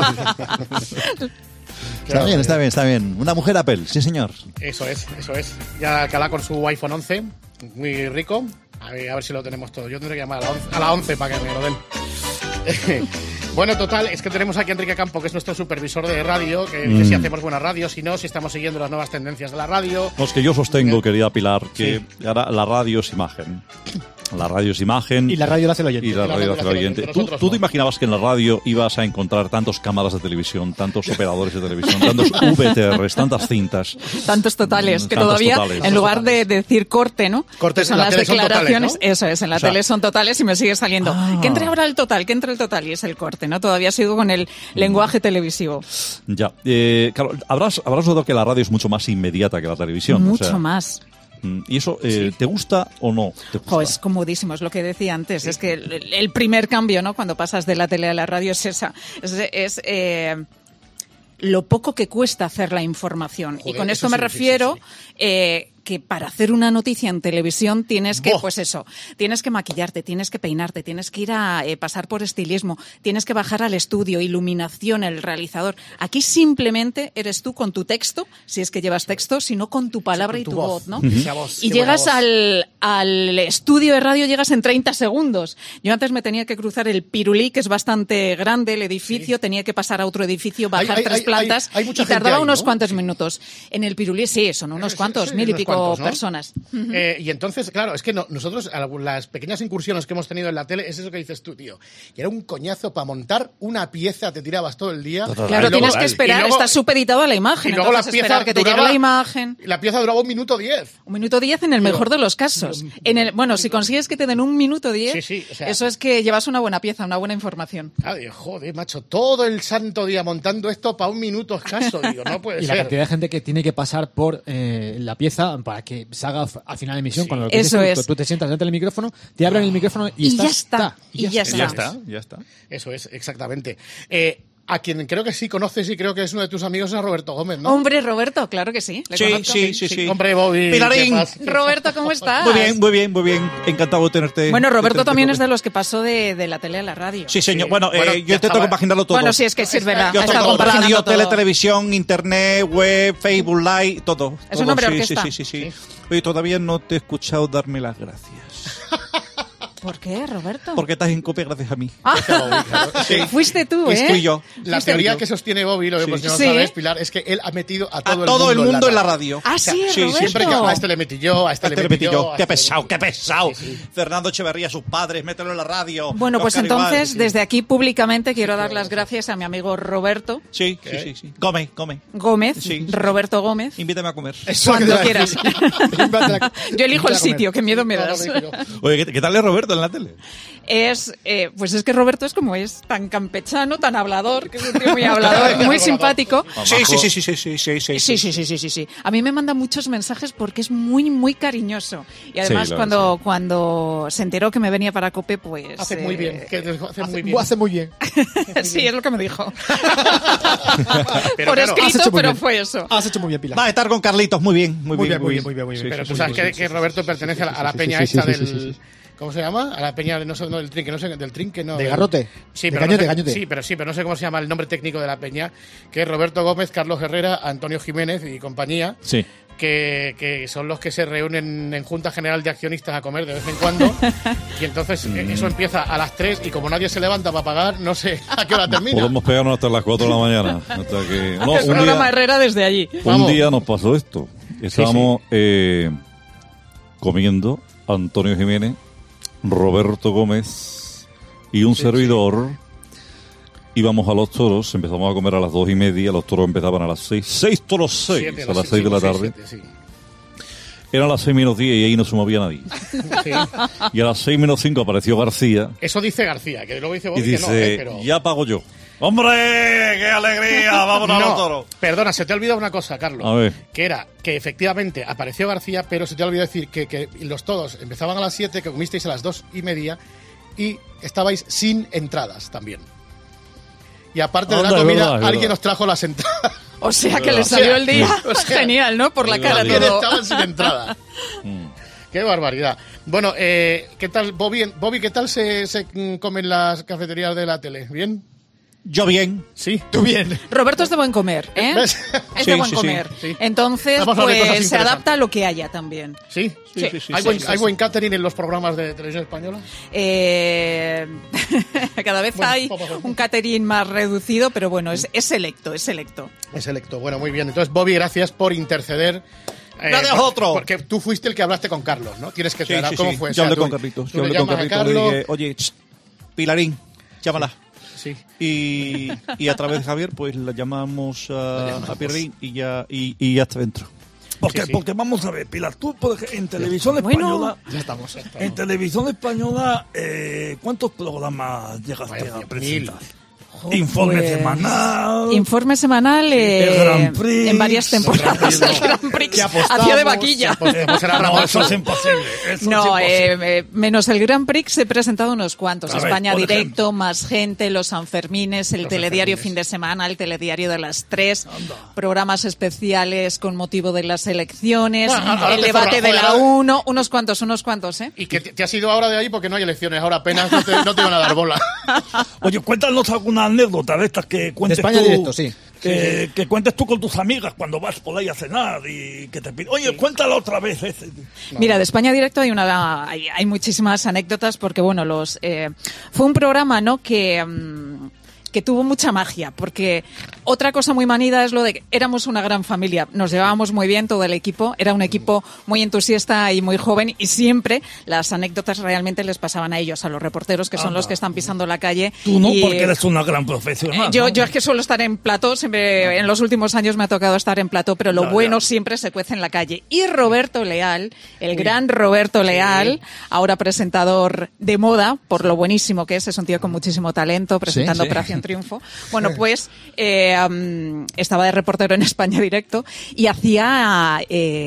Está bien, está bien, está bien. Una mujer Apple, sí señor. Eso es, eso es. Ya Alcalá con su iPhone once, muy rico. A ver, a ver si lo tenemos todo. Yo tendré que llamar a la once, a la once para que me lo den. Bueno, total, es que tenemos aquí a Enrique Campo, que es nuestro supervisor de radio, que, Mm. que si hacemos buena radio, si no, si estamos siguiendo las nuevas tendencias de la radio. No, es que yo sostengo, querida Pilar, que ahora la radio es imagen. La radio es imagen. Y la radio la hace el oyente. Y la radio la hace el oyente. ¿Tú, tú te imaginabas que en la radio ibas a encontrar tantos cámaras de televisión, tantos operadores de televisión, tantos V T Rs, tantas cintas? Tantos totales, que Tantos todavía, totales. en lugar de decir corte, ¿no? Cortes, Que son en la las tele son declaraciones, totales, ¿no? eso es, en la O sea- tele son totales y me sigue saliendo. Ah. Que entre ahora el total, que entre el total y es el corte, ¿no? Todavía sigo con el lenguaje televisivo. Ya. Eh, claro, habrás, habrás notado que la radio es mucho más inmediata que la televisión. Mucho o sea, más. mm, ¿Y eso eh, te gusta o no? ¿Te gusta? Jo, es comodísimo, es lo que decía antes. Es que el, el primer cambio, ¿no? Cuando pasas de la tele a la radio es esa. Es, es, eh, lo poco que cuesta hacer la información. Joder, y con eso esto me sí, sí, refiero sí, sí. eh, que para hacer una noticia en televisión tienes que, Buah. pues eso, tienes que maquillarte, tienes que peinarte, tienes que ir a eh, pasar por estilismo, tienes que bajar al estudio, iluminación, el realizador. Aquí simplemente eres tú con tu texto, si es que llevas texto, sino con tu palabra con y tu tu voz. voz, ¿no? Ujú. Esa voz, Y qué buena llegas voz. al, al estudio de radio, llegas en treinta segundos. Yo antes me tenía que cruzar el Pirulí, que es bastante grande el edificio, tenía que pasar a otro edificio, bajar Hay- hay- tres hay- plantas hay- hay mucha y gente tardaba ahí, unos ¿no? cuantos minutos. En el Pirulí sí, son unos cuantos, sí, mil y unos pico cuantos, ¿no? personas. Ujú. Eh, y entonces, claro, es que no- nosotros, las pequeñas incursiones que hemos tenido en la tele, es eso que dices tú, tío. Y era un coñazo para montar una pieza, te tirabas todo el día. Claro, Y luego- tienes que y esperar, luego- está supeditado a la imagen. y luego la entonces pieza esperar que te llegue duraba- la imagen. La pieza duraba un minuto diez. Un minuto diez en el mejor de los casos. En el, bueno, si consigues que te den un minuto diez, Sí, sí, o sea- eso es que llevas una buena pieza, una buena información. Ay, joder, macho, todo el santo día montando esto para un minuto escaso, digo, no puede Y la ser. cantidad de gente que tiene que pasar por eh, la pieza para que se haga f- al final de emisión. Cuando lo que Eso dices tú, es. tú te sientas delante del micrófono, te abren el micrófono y, Y estás- ya está, y ya Ya está, ya está. Eso es, exactamente. Eh, a quien creo que sí conoces y creo que es uno de tus amigos es a Roberto Gómez, ¿no? Hombre, Roberto, claro que sí. le Sí, conozco. sí, sí, sí. Hombre, Bobby. Pilarín. ¿qué pasa? Roberto, ¿cómo estás? Muy bien, muy bien, muy bien. Encantado de tenerte. Bueno, de Roberto tenerte también con- es de los que pasó de, de la tele a la radio. Sí, señor. Sí. Bueno, eh, Bueno, yo ya intento estaba- compaginarlo todo. Bueno, sí, es que sí, es verdad. Yo Ha estado todo, compaginando radio, todo. tele, televisión, internet, web, Facebook Live, todo. Es todo. un hombre sí, orquesta. sí, sí, sí, sí. Oye, todavía no te he escuchado darme las gracias. ¿Por qué, Roberto? Porque estás en copia gracias a mí. Ah, Sí. fuiste tú, ¿eh? Fui yo. La Fuiste teoría tú. que sostiene Bobby, lo que Sí. pues no Sí. sabes, Pilar, es que él ha metido a A todo, todo el mundo en la radio. Ah, sí, Sí, Roberto. Siempre que a este le metí yo, a este, Este le metí yo. a Qué este le pesado, metí qué yo. pesado. Sí, sí. Fernando Echeverría, sus padres, mételo en la radio. Bueno, pues Oscar igual, entonces, sí. desde aquí públicamente quiero dar las gracias a mi amigo Roberto Sí, sí, sí, sí. Come, come. Gómez, Sí. Roberto Gómez. Invítame a comer. Eso Cuando que te iba a quieras. decir. Yo elijo el Invítala a comer. sitio, qué miedo me No, no, das. lo digo yo. Oye, ¿qué, qué tal es Roberto en la tele? Es, eh, pues es que Roberto es como es, tan campechano, tan hablador, que es un tío muy hablador, muy simpático. Sí, sí, sí, sí, sí, sí, sí, sí. Sí, sí, sí, sí, sí, sí. A mí me manda muchos mensajes porque es muy, muy cariñoso. Y además Sí, la cuando, verdad, cuando se enteró que me venía para COPE, pues... Hace muy eh, bien. que hace muy Hace, bien. hace muy bien. sí, es lo que me dijo. Pero Por claro, has escrito, hecho muy pero bien. fue eso. Has hecho muy bien, Pilar. Va a estar con Carlitos, muy bien, muy, Muy bien, bien, muy bien, muy bien, muy bien. Sí, Pero sí, tú sí, sabes sí, que, sí, que sí. Roberto pertenece a la, a la sí, peña sí, sí, esta sí, sí, del... sí, sí. ¿Cómo se llama? A la peña de, no sé, no, del trinque, no sé, del trinque, no. De del- garrote. Sí, De pero gañote, no sé- gañote. sí, pero sí, pero no sé cómo se llama el nombre técnico de la peña, que es Roberto Gómez, Carlos Herrera, Antonio Jiménez y compañía. Sí. Que, que son los que se reúnen en Junta General de Accionistas a comer de vez en cuando. Y entonces eh, eso empieza a las tres y como nadie se levanta para pagar, no sé a qué hora termina. Podemos pegarnos hasta las cuatro de la mañana. Hasta que... No, el un programa día, Herrera desde allí. un Vamos. día nos pasó esto. Estábamos eh, comiendo Antonio Jiménez, Roberto Gómez y un servidor. Íbamos a los toros, empezamos a comer a las dos y media, los toros empezaban a las seis. Seis toros seis, Siete, a las seis de la cinco, tarde. seis, siete, Eran las seis menos diez y ahí no se movía nadie. sí. Sí. Y a las seis menos cinco apareció García Eso dice García, que luego dice y Bobby que no, dice, eh, pero... ya pago yo. ¡Hombre, qué alegría! ¡Vámonos a los No, toros! perdona, se te ha olvidado una cosa, Carlos. A ver. Que era que efectivamente apareció García, pero se te ha olvidado decir que, que los todos empezaban a las siete, que comisteis a las dos y media y estabais sin entradas también. Y aparte de la Anda, es comida, verdad, es alguien verdad. os trajo las entradas. O sea que le O sea, salió el día o sea, genial, ¿no? Por la es cara verdad. También todo. estaban sin entrada. Qué barbaridad. Bueno, eh, ¿qué tal, Bobby? Bobby, ¿qué tal se, se mm, comen las cafeterías de la tele? ¿Bien? Yo bien. Sí. Tú bien. Roberto es de buen comer, ¿eh? ¿Ves? Es Sí, de buen sí, sí, comer. sí. Entonces, Vamos a hablar de cosas pues se interesantes. adapta a lo que haya también. ¿Sí? Sí. ¿Hay, buen, ¿Hay buen catering en los programas de televisión española? Eh, cada vez Bueno, hay vamos a ver. un catering más reducido, pero bueno, es, es selecto, es selecto. Es selecto. Bueno, muy bien. Entonces, Bobby, gracias por interceder. Eh, Gracias a por- otro. Porque tú fuiste el que hablaste con Carlos, ¿no? Tienes que Sí, aclarar sí, cómo sí. fue. O Yo sea, hablé tú- con Carlitos. tú Yo le hablé con llamas a Carlitos. Le Carlos. dije, oye, ch, Pilarín, llámala. Sí. Y, y a través de Javier, pues la llamamos a, a Pilarín y ya, y, y ya está dentro. Porque, Sí, sí. porque vamos a ver, Pilar, tú por ej- en televisión Bueno. española, Ya estamos. en televisión española, eh, ¿cuántos programas llegaste Vaya, a mil. presentar? Informe Pues, semanal. Informe semanal eh, El Grand Prix. en varias temporadas. El Grand Prix Que apostamos, hacía de vaquilla. Pues, pues era no, Ramón eso es Sol. imposible. Eso No, es imposible. eh, eh, menos el Grand Prix he presentado unos cuantos. A ver, España por Directo, ejemplo. Más Gente, Los Sanfermines, el Los Telediario Sanfermines. Fin de Semana, el Telediario de las Tres, Anda. programas especiales con motivo de las elecciones, Bueno, ahora el te debate zorra, de la joder, uno, unos cuantos, unos cuantos, ¿eh? Y que te, te has ido ahora de ahí porque no hay elecciones. Ahora apenas no te, no te van a dar bola. Oye, cuéntanos alguna anécdota de estas que cuentes De España tú. Directo, sí. Que, que cuentes tú con tus amigas cuando vas por ahí a cenar y que te piden. Oye, cuéntala otra vez. Ese. Mira, de España Directo hay una, hay, hay muchísimas anécdotas porque bueno, los eh, fue un programa, ¿no? Que mm, que tuvo mucha magia, porque otra cosa muy manida es lo de que éramos una gran familia, nos llevábamos muy bien todo el equipo, era un equipo muy entusiasta y muy joven, y siempre las anécdotas realmente les pasaban a ellos, a los reporteros, que son Anda. los que están pisando la calle. Tú no, y, porque eres una gran profesional. Yo, ¿no? yo es que suelo estar en plató, siempre, en los últimos años me ha tocado estar en plató, pero lo Ya, bueno ya. siempre se cuece en la calle. Y Roberto Leal, el gran Roberto Leal, ahora presentador de moda, por lo buenísimo que es, es un tío con muchísimo talento, presentando Sí, sí. Operación Triunfo. Bueno, pues eh, um, estaba de reportero en España Directo y hacía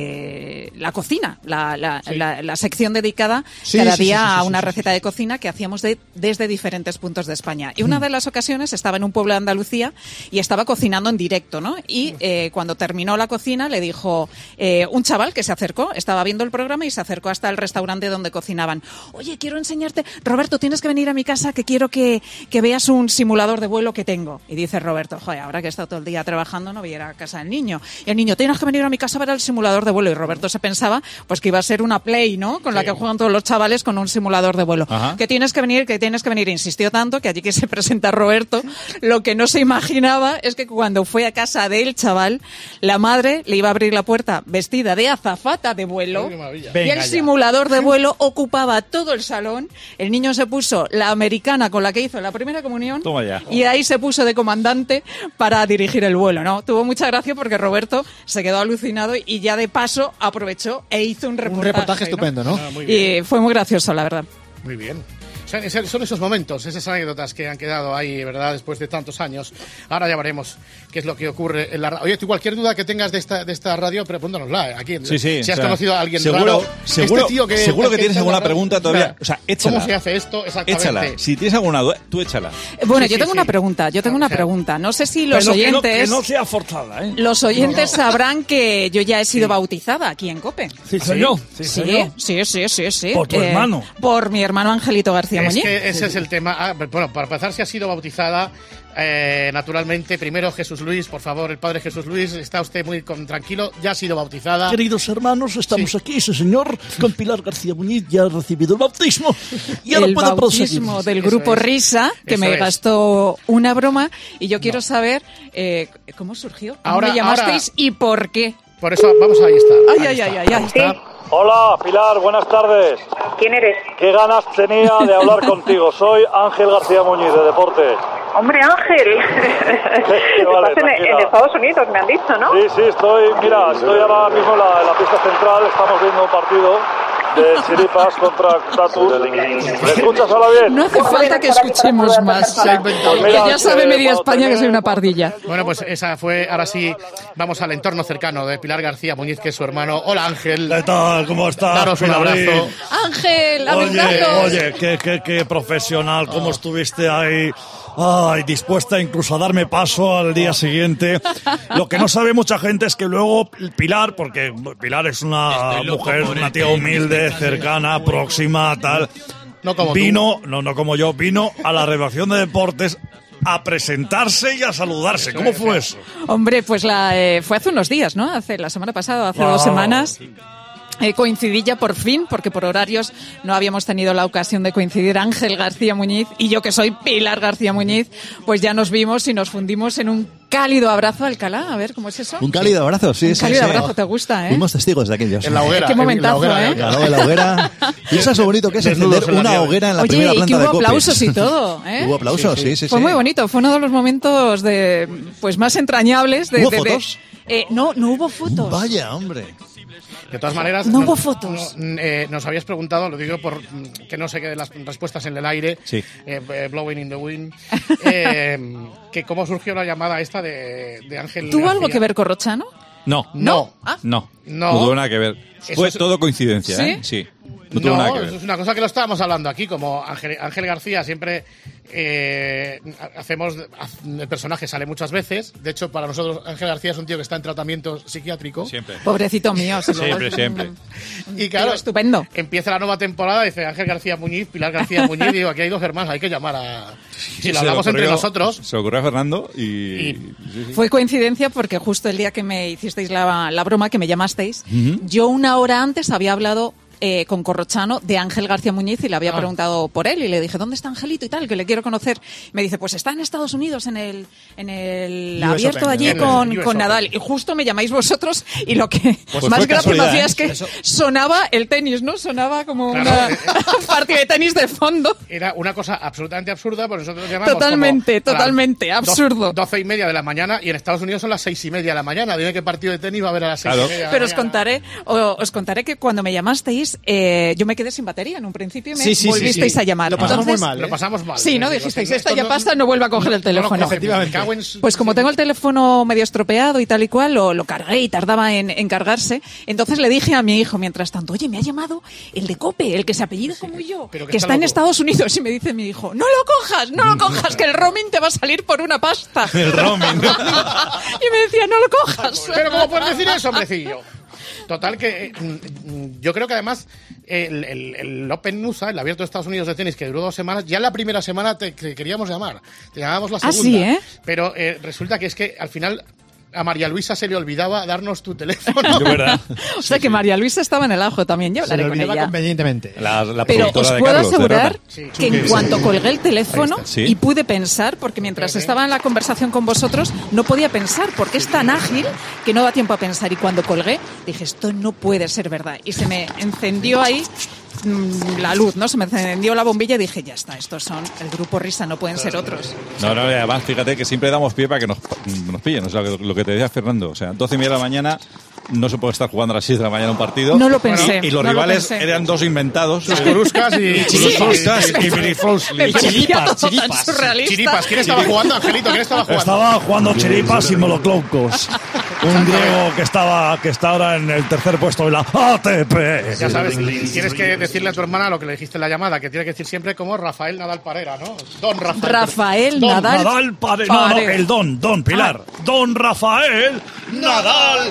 eh, la cocina, la, la, la, la sección dedicada Sí, cada sí, día sí, sí, sí, a sí, una sí, receta de cocina que hacíamos de, desde diferentes puntos de España. Y una de las ocasiones estaba en un pueblo de Andalucía y estaba cocinando en directo, ¿no? Y eh, cuando terminó la cocina le dijo eh, un chaval que se acercó, estaba viendo el programa y se acercó hasta el restaurante donde cocinaban. Oye, quiero enseñarte, Roberto, tienes que venir a mi casa que quiero que, que veas un simulador de vuelo que tengo. Y dice Roberto, joder, ahora que he estado todo el día trabajando no voy a ir a casa del niño. Y el niño, tienes que venir a mi casa a ver el simulador de vuelo. Y Roberto se pensaba pues que iba a ser una Play, ¿no? Con la que juegan todos los chavales con un simulador de vuelo. Ajá. Que tienes que venir, que tienes que venir. Insistió tanto que allí que se presenta Roberto, lo que no se imaginaba es que cuando fue a casa del chaval, la madre le iba a abrir la puerta vestida de azafata de vuelo. Qué maravilla. Y Venga el ya. simulador de vuelo ocupaba todo el salón. El niño se puso la americana con la que hizo la primera comunión. Toma ya. Y ahí se puso de comandante para dirigir el vuelo, ¿no? Tuvo mucha gracia porque Roberto se quedó alucinado y ya de paso aprovechó e hizo un reportaje. Un reportaje ¿no? estupendo, ¿no? Ah, muy bien. Y fue muy gracioso, la verdad. Muy bien. Son, son esos momentos, esas anécdotas que han quedado ahí, ¿verdad? Después de tantos años. Ahora ya veremos qué es lo que ocurre en la radio. Oye, tú cualquier duda que tengas de esta, de esta radio, pregúntanosla aquí. Sí, sí. Si has o sea, conocido a alguien seguro, raro. Seguro, este tío que, seguro que que tienes está alguna en la radio, pregunta todavía. O sea, échala. ¿Cómo se hace esto exactamente? Échala. Si tienes alguna duda, tú échala. Bueno, Sí, yo sí, tengo sí. una pregunta, yo tengo O una sea, pregunta. No sé si los Pero que no- oyentes... Que no, sea forzada, ¿eh? Los oyentes sabrán que yo ya he sido bautizada aquí en COPE. Sí, señor. Sí, Sí, señor. sí, sí, sí, sí. Por tu hermano. Por mi hermano Angelito García Es Muñiz. que ese es el tema. Ah, bueno, para empezar, si ha sido bautizada, eh, naturalmente, primero Jesús Luis, por favor, el padre Jesús Luis, está usted muy con- tranquilo, ya ha sido bautizada. Queridos hermanos, estamos Sí. aquí, ese señor, con Pilar García Muñiz, ya ha recibido el bautismo y ahora El puede proseguir. bautismo del Eso grupo es. Risa, que Eso me es. gastó una broma, y yo quiero saber eh, cómo surgió, cómo Ahora- me llamasteis ahora- y por qué. Por eso, vamos, ahí está. Ay, Ahí ay, está, ay, ay, ahí ay. está. Hola, Pilar, buenas tardes. ¿Quién eres? Qué ganas tenía de hablar contigo. Soy Ángel García Muñiz, de Deportes. Hombre, Ángel. vale, Estás en, tranquila. en Estados Unidos, me han dicho, ¿no? Sí, sí, estoy, mira, estoy ahora mismo en la, en la pista central, estamos viendo un partido de Chiripas contra Tatus. ¿Me escuchas ahora bien? No hace falta que escuchemos más. Se ha inventado. Que ya sabe eh, media cuando España que soy termine- una pardilla. Bueno, pues esa fue, ahora sí, vamos al entorno cercano de Pilar García Muñiz, que es su hermano. Hola, Ángel. ¿Qué tal? ¿Cómo estás? Daros un Pilarín? abrazo. Ángel, Oye, abrazados. oye, qué, qué, qué profesional, cómo estuviste ahí. Ay, dispuesta incluso a darme paso al día siguiente. Lo que no sabe mucha gente es que luego Pilar, porque Pilar es una mujer, una tía humilde, cercana, próxima, tal. No como tú. Vino, no, no como yo, vino a la redacción de deportes a presentarse y a saludarse. ¿Cómo fue eso? Hombre, pues la, eh, fue hace unos días, ¿no? Hace la semana pasada, hace Ah. dos semanas. Eh, coincidí ya por fin, porque por horarios no habíamos tenido la ocasión de coincidir Ángel García Muñiz y yo que soy Pilar García Muñiz, pues ya nos vimos y nos fundimos en un cálido abrazo. Alcalá, a ver, ¿cómo es eso? Un cálido abrazo, sí, Un sí, cálido sí. abrazo, ¿te gusta, eh? Fuimos testigos de aquellos. En la hoguera. Qué en la momentazo, hoguera, ¿eh? Claro, de la hoguera. ¿Piensas lo bonito que es Desnudos encender en la una nieve. hoguera en la Oye, primera y planta que de hubo Cope? aplausos y todo, ¿eh? Hubo aplausos, sí, sí, sí. Fue muy bonito, fue uno de los momentos de, pues más entrañables. De, ¿Hubo de- de- fotos? Eh, no, no hubo fotos. Vaya, hombre. De todas maneras, No nos- hubo fotos. no, eh, nos habías preguntado, lo digo por mm, que no se queden las respuestas en el aire, Sí. eh, eh, blowing in the wind, eh, que cómo surgió la llamada esta de, de Ángel ¿Tuvo algo García. que ver con Rochano? No. No. Ah. No. No. No tuvo nada que ver. Eso Fue es- todo coincidencia, ¿Sí? ¿eh? Sí. No tuvo No, nada que eso ver. es una cosa que lo estábamos hablando aquí, como Ángel, Ángel García siempre eh, hacemos, el personaje sale muchas veces, de hecho para nosotros Ángel García es un tío que está en tratamiento psiquiátrico. Siempre. Pobrecito mío. si luego Siempre, es un- siempre. Y claro, Tío, estupendo. empieza la nueva temporada, dice Ángel García Muñiz, Pilar García Muñiz, digo, aquí hay dos hermanos, hay que llamar a... Si Se lo le hablamos entre ocurrió- nosotros... Se le ocurrió a Fernando y... Y- sí, sí. Fue coincidencia porque justo el día que me hicisteis la, la broma, que me llamasteis, yo una hora antes había hablado eh, con Corrochano de Ángel García Muñiz y le había Ah. preguntado por él y le dije, ¿dónde está Angelito y tal? Que le quiero conocer. Me dice, pues está en Estados Unidos, en el, en el U S abierto Open, allí en el con, U S con Open. Nadal. Y justo me llamáis vosotros y lo que Pues más fue gracia me casualidad, hacía ¿eh? es que Eso. sonaba el tenis, ¿no? Sonaba como Claro. una partida de tenis de fondo. Era una cosa absolutamente absurda, por nosotros llamamos Totalmente, como a las totalmente, absurdo. do- doce y media de la mañana y en Estados Unidos son las seis y media de la mañana. Dime qué partido de tenis va a haber a las seis Claro. y media de la Pero os mañana. contaré, o- os contaré que cuando me llamasteis, eh, yo me quedé sin batería en un principio y me Sí, sí, sí, volvisteis sí. a llamar. Lo pasamos Entonces, muy mal, ¿eh? Lo pasamos mal. Sí, ¿no? Digo, Dijisteis, no, esta esto ya no- pasa, no vuelva a coger el no lo teléfono. coge, me cago en su- Pues como tengo el teléfono medio estropeado y tal y cual, lo, lo cargué y tardaba en, en cargarse. Entonces le dije a mi hijo, mientras tanto, oye, me ha llamado el de COPE, el que se apellida como yo, pero que que está está en loco. Estados Unidos. Y me dice mi hijo, no lo cojas, no lo cojas, que el roaming te va a salir por una pasta. El roaming. Y me decía, no lo cojas. Pero ¿cómo puedes decir eso, hombrecillo? Total que eh, mm, yo creo que además el, el, el Open U S A, el abierto de Estados Unidos de tenis, que duró dos semanas, ya la primera semana te, te queríamos llamar. Te llamábamos la Ah, segunda. sí, ¿eh? Pero eh, resulta que es que al final a María Luisa se le olvidaba darnos tu teléfono. De verdad. O sea que María Luisa estaba en el ajo también, yo Se hablaré le con olvidaba ella. convenientemente. La, la Pero productora os de puedo Carlos, de asegurar Rata. Sí. que en cuanto colgué el teléfono Ahí está, sí. y pude pensar, porque mientras estaba en la conversación con vosotros no podía pensar, porque es tan ágil que no da tiempo a pensar. Y cuando colgué dije, esto no puede ser verdad. Y se me encendió ahí mm, la luz, ¿no? Se me encendió la bombilla y dije, ya está, estos son el grupo Risa, no pueden ser otros. No, no, y además, fíjate que siempre damos pie para que nos, nos pillen. O sea, lo que te decía Fernando. O sea, doce y media de la mañana no se puede estar jugando a las seis de la mañana un partido. No lo pensé, Y, y los no lo rivales pensé. eran dos inventados. Los Coruscas y Los Chiripas. Coruscas y Sí. Minifrost. Me parecía Chiripas, todo tan chiripas. surrealista. Chiripas. ¿Quién estaba jugando, Angelito? ¿Quién estaba jugando? Estaba jugando chiripas y moloclocos. Un griego que estaba que está ahora en el tercer puesto de la A T P. Ya sabes, tienes que decirle a tu hermana lo que le dijiste en la llamada, que tiene que decir siempre como Rafael Nadal Parera, ¿no? Don Rafael. Rafael Don Nadal. Nadal Pare- No, no, Parera. el don, don Pilar. Don Rafael Nadal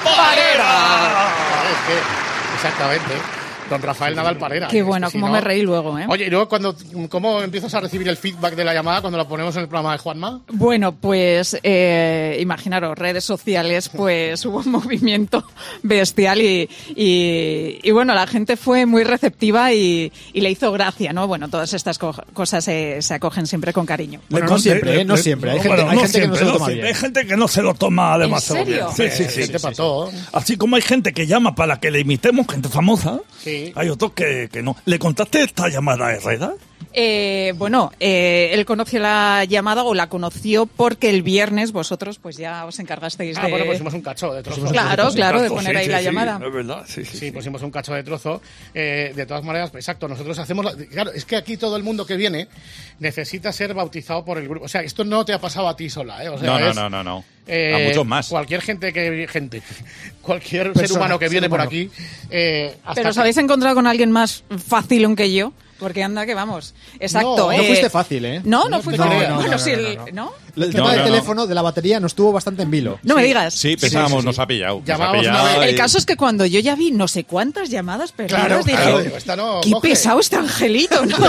Parera. Es que, exactamente. Don Rafael Nadal Parera. Qué Es que bueno, si cómo no- me reí luego, ¿eh? Oye, y luego cuando, ¿cómo empiezas a recibir el feedback de la llamada cuando la ponemos en el programa de Juanma? Bueno, pues eh, imaginaros, redes sociales, pues hubo un movimiento bestial y, y, y bueno, la gente fue muy receptiva y, y le hizo gracia, ¿no? Bueno, todas estas co- cosas se, se acogen siempre con cariño. Bueno, Le no conté- siempre, ¿eh? le- No le- siempre. Hay no, gente, bueno, hay no gente que no se siempre, lo no toma siempre. bien. Hay gente que no se lo toma demasiado serio? bien. Sí, sí, sí, Gente sí, para sí. todo. Así como hay gente que llama para que le imitemos, gente famosa, Sí. hay otros que, que no. ¿Le contaste esta llamada a Herrera? Eh, bueno, eh, él conoció la llamada o la conoció porque el viernes vosotros pues ya os encargasteis Ah, de... bueno, pusimos un cacho de trozo. Claro, claro, de poner Sí, ahí sí, la sí, llamada. es verdad, sí, sí. Sí, pusimos un cacho de trozo. Eh, de todas maneras, exacto, nosotros hacemos... La, claro, es que aquí todo el mundo que viene necesita ser bautizado por el grupo. O sea, esto no te ha pasado a ti sola, ¿eh? O sea, No, no, es, no, no, no. eh, A muchos más. Cualquier gente que... gente Cualquier ser Persona, humano que viene ser por humano. aquí... Eh, hasta Pero os que- habéis encontrado con alguien más fácil que yo. Porque anda que vamos. Exacto. No, no fuiste fácil, ¿eh? No, no, No fui te fácil. creas. No, Bueno, no, sí, no, el- no, no. ¿no? El No, tema del no, no. teléfono, de la batería, nos tuvo bastante en vilo. No me digas. Sí, pensábamos, sí, sí. nos ha pillado. Nos ha Llamábamos pillado una vez- y- El caso es que cuando yo ya vi no sé cuántas llamadas perdidas, Claro, dije, claro, digo, esta no qué coge". pesado este Angelito, ¿no?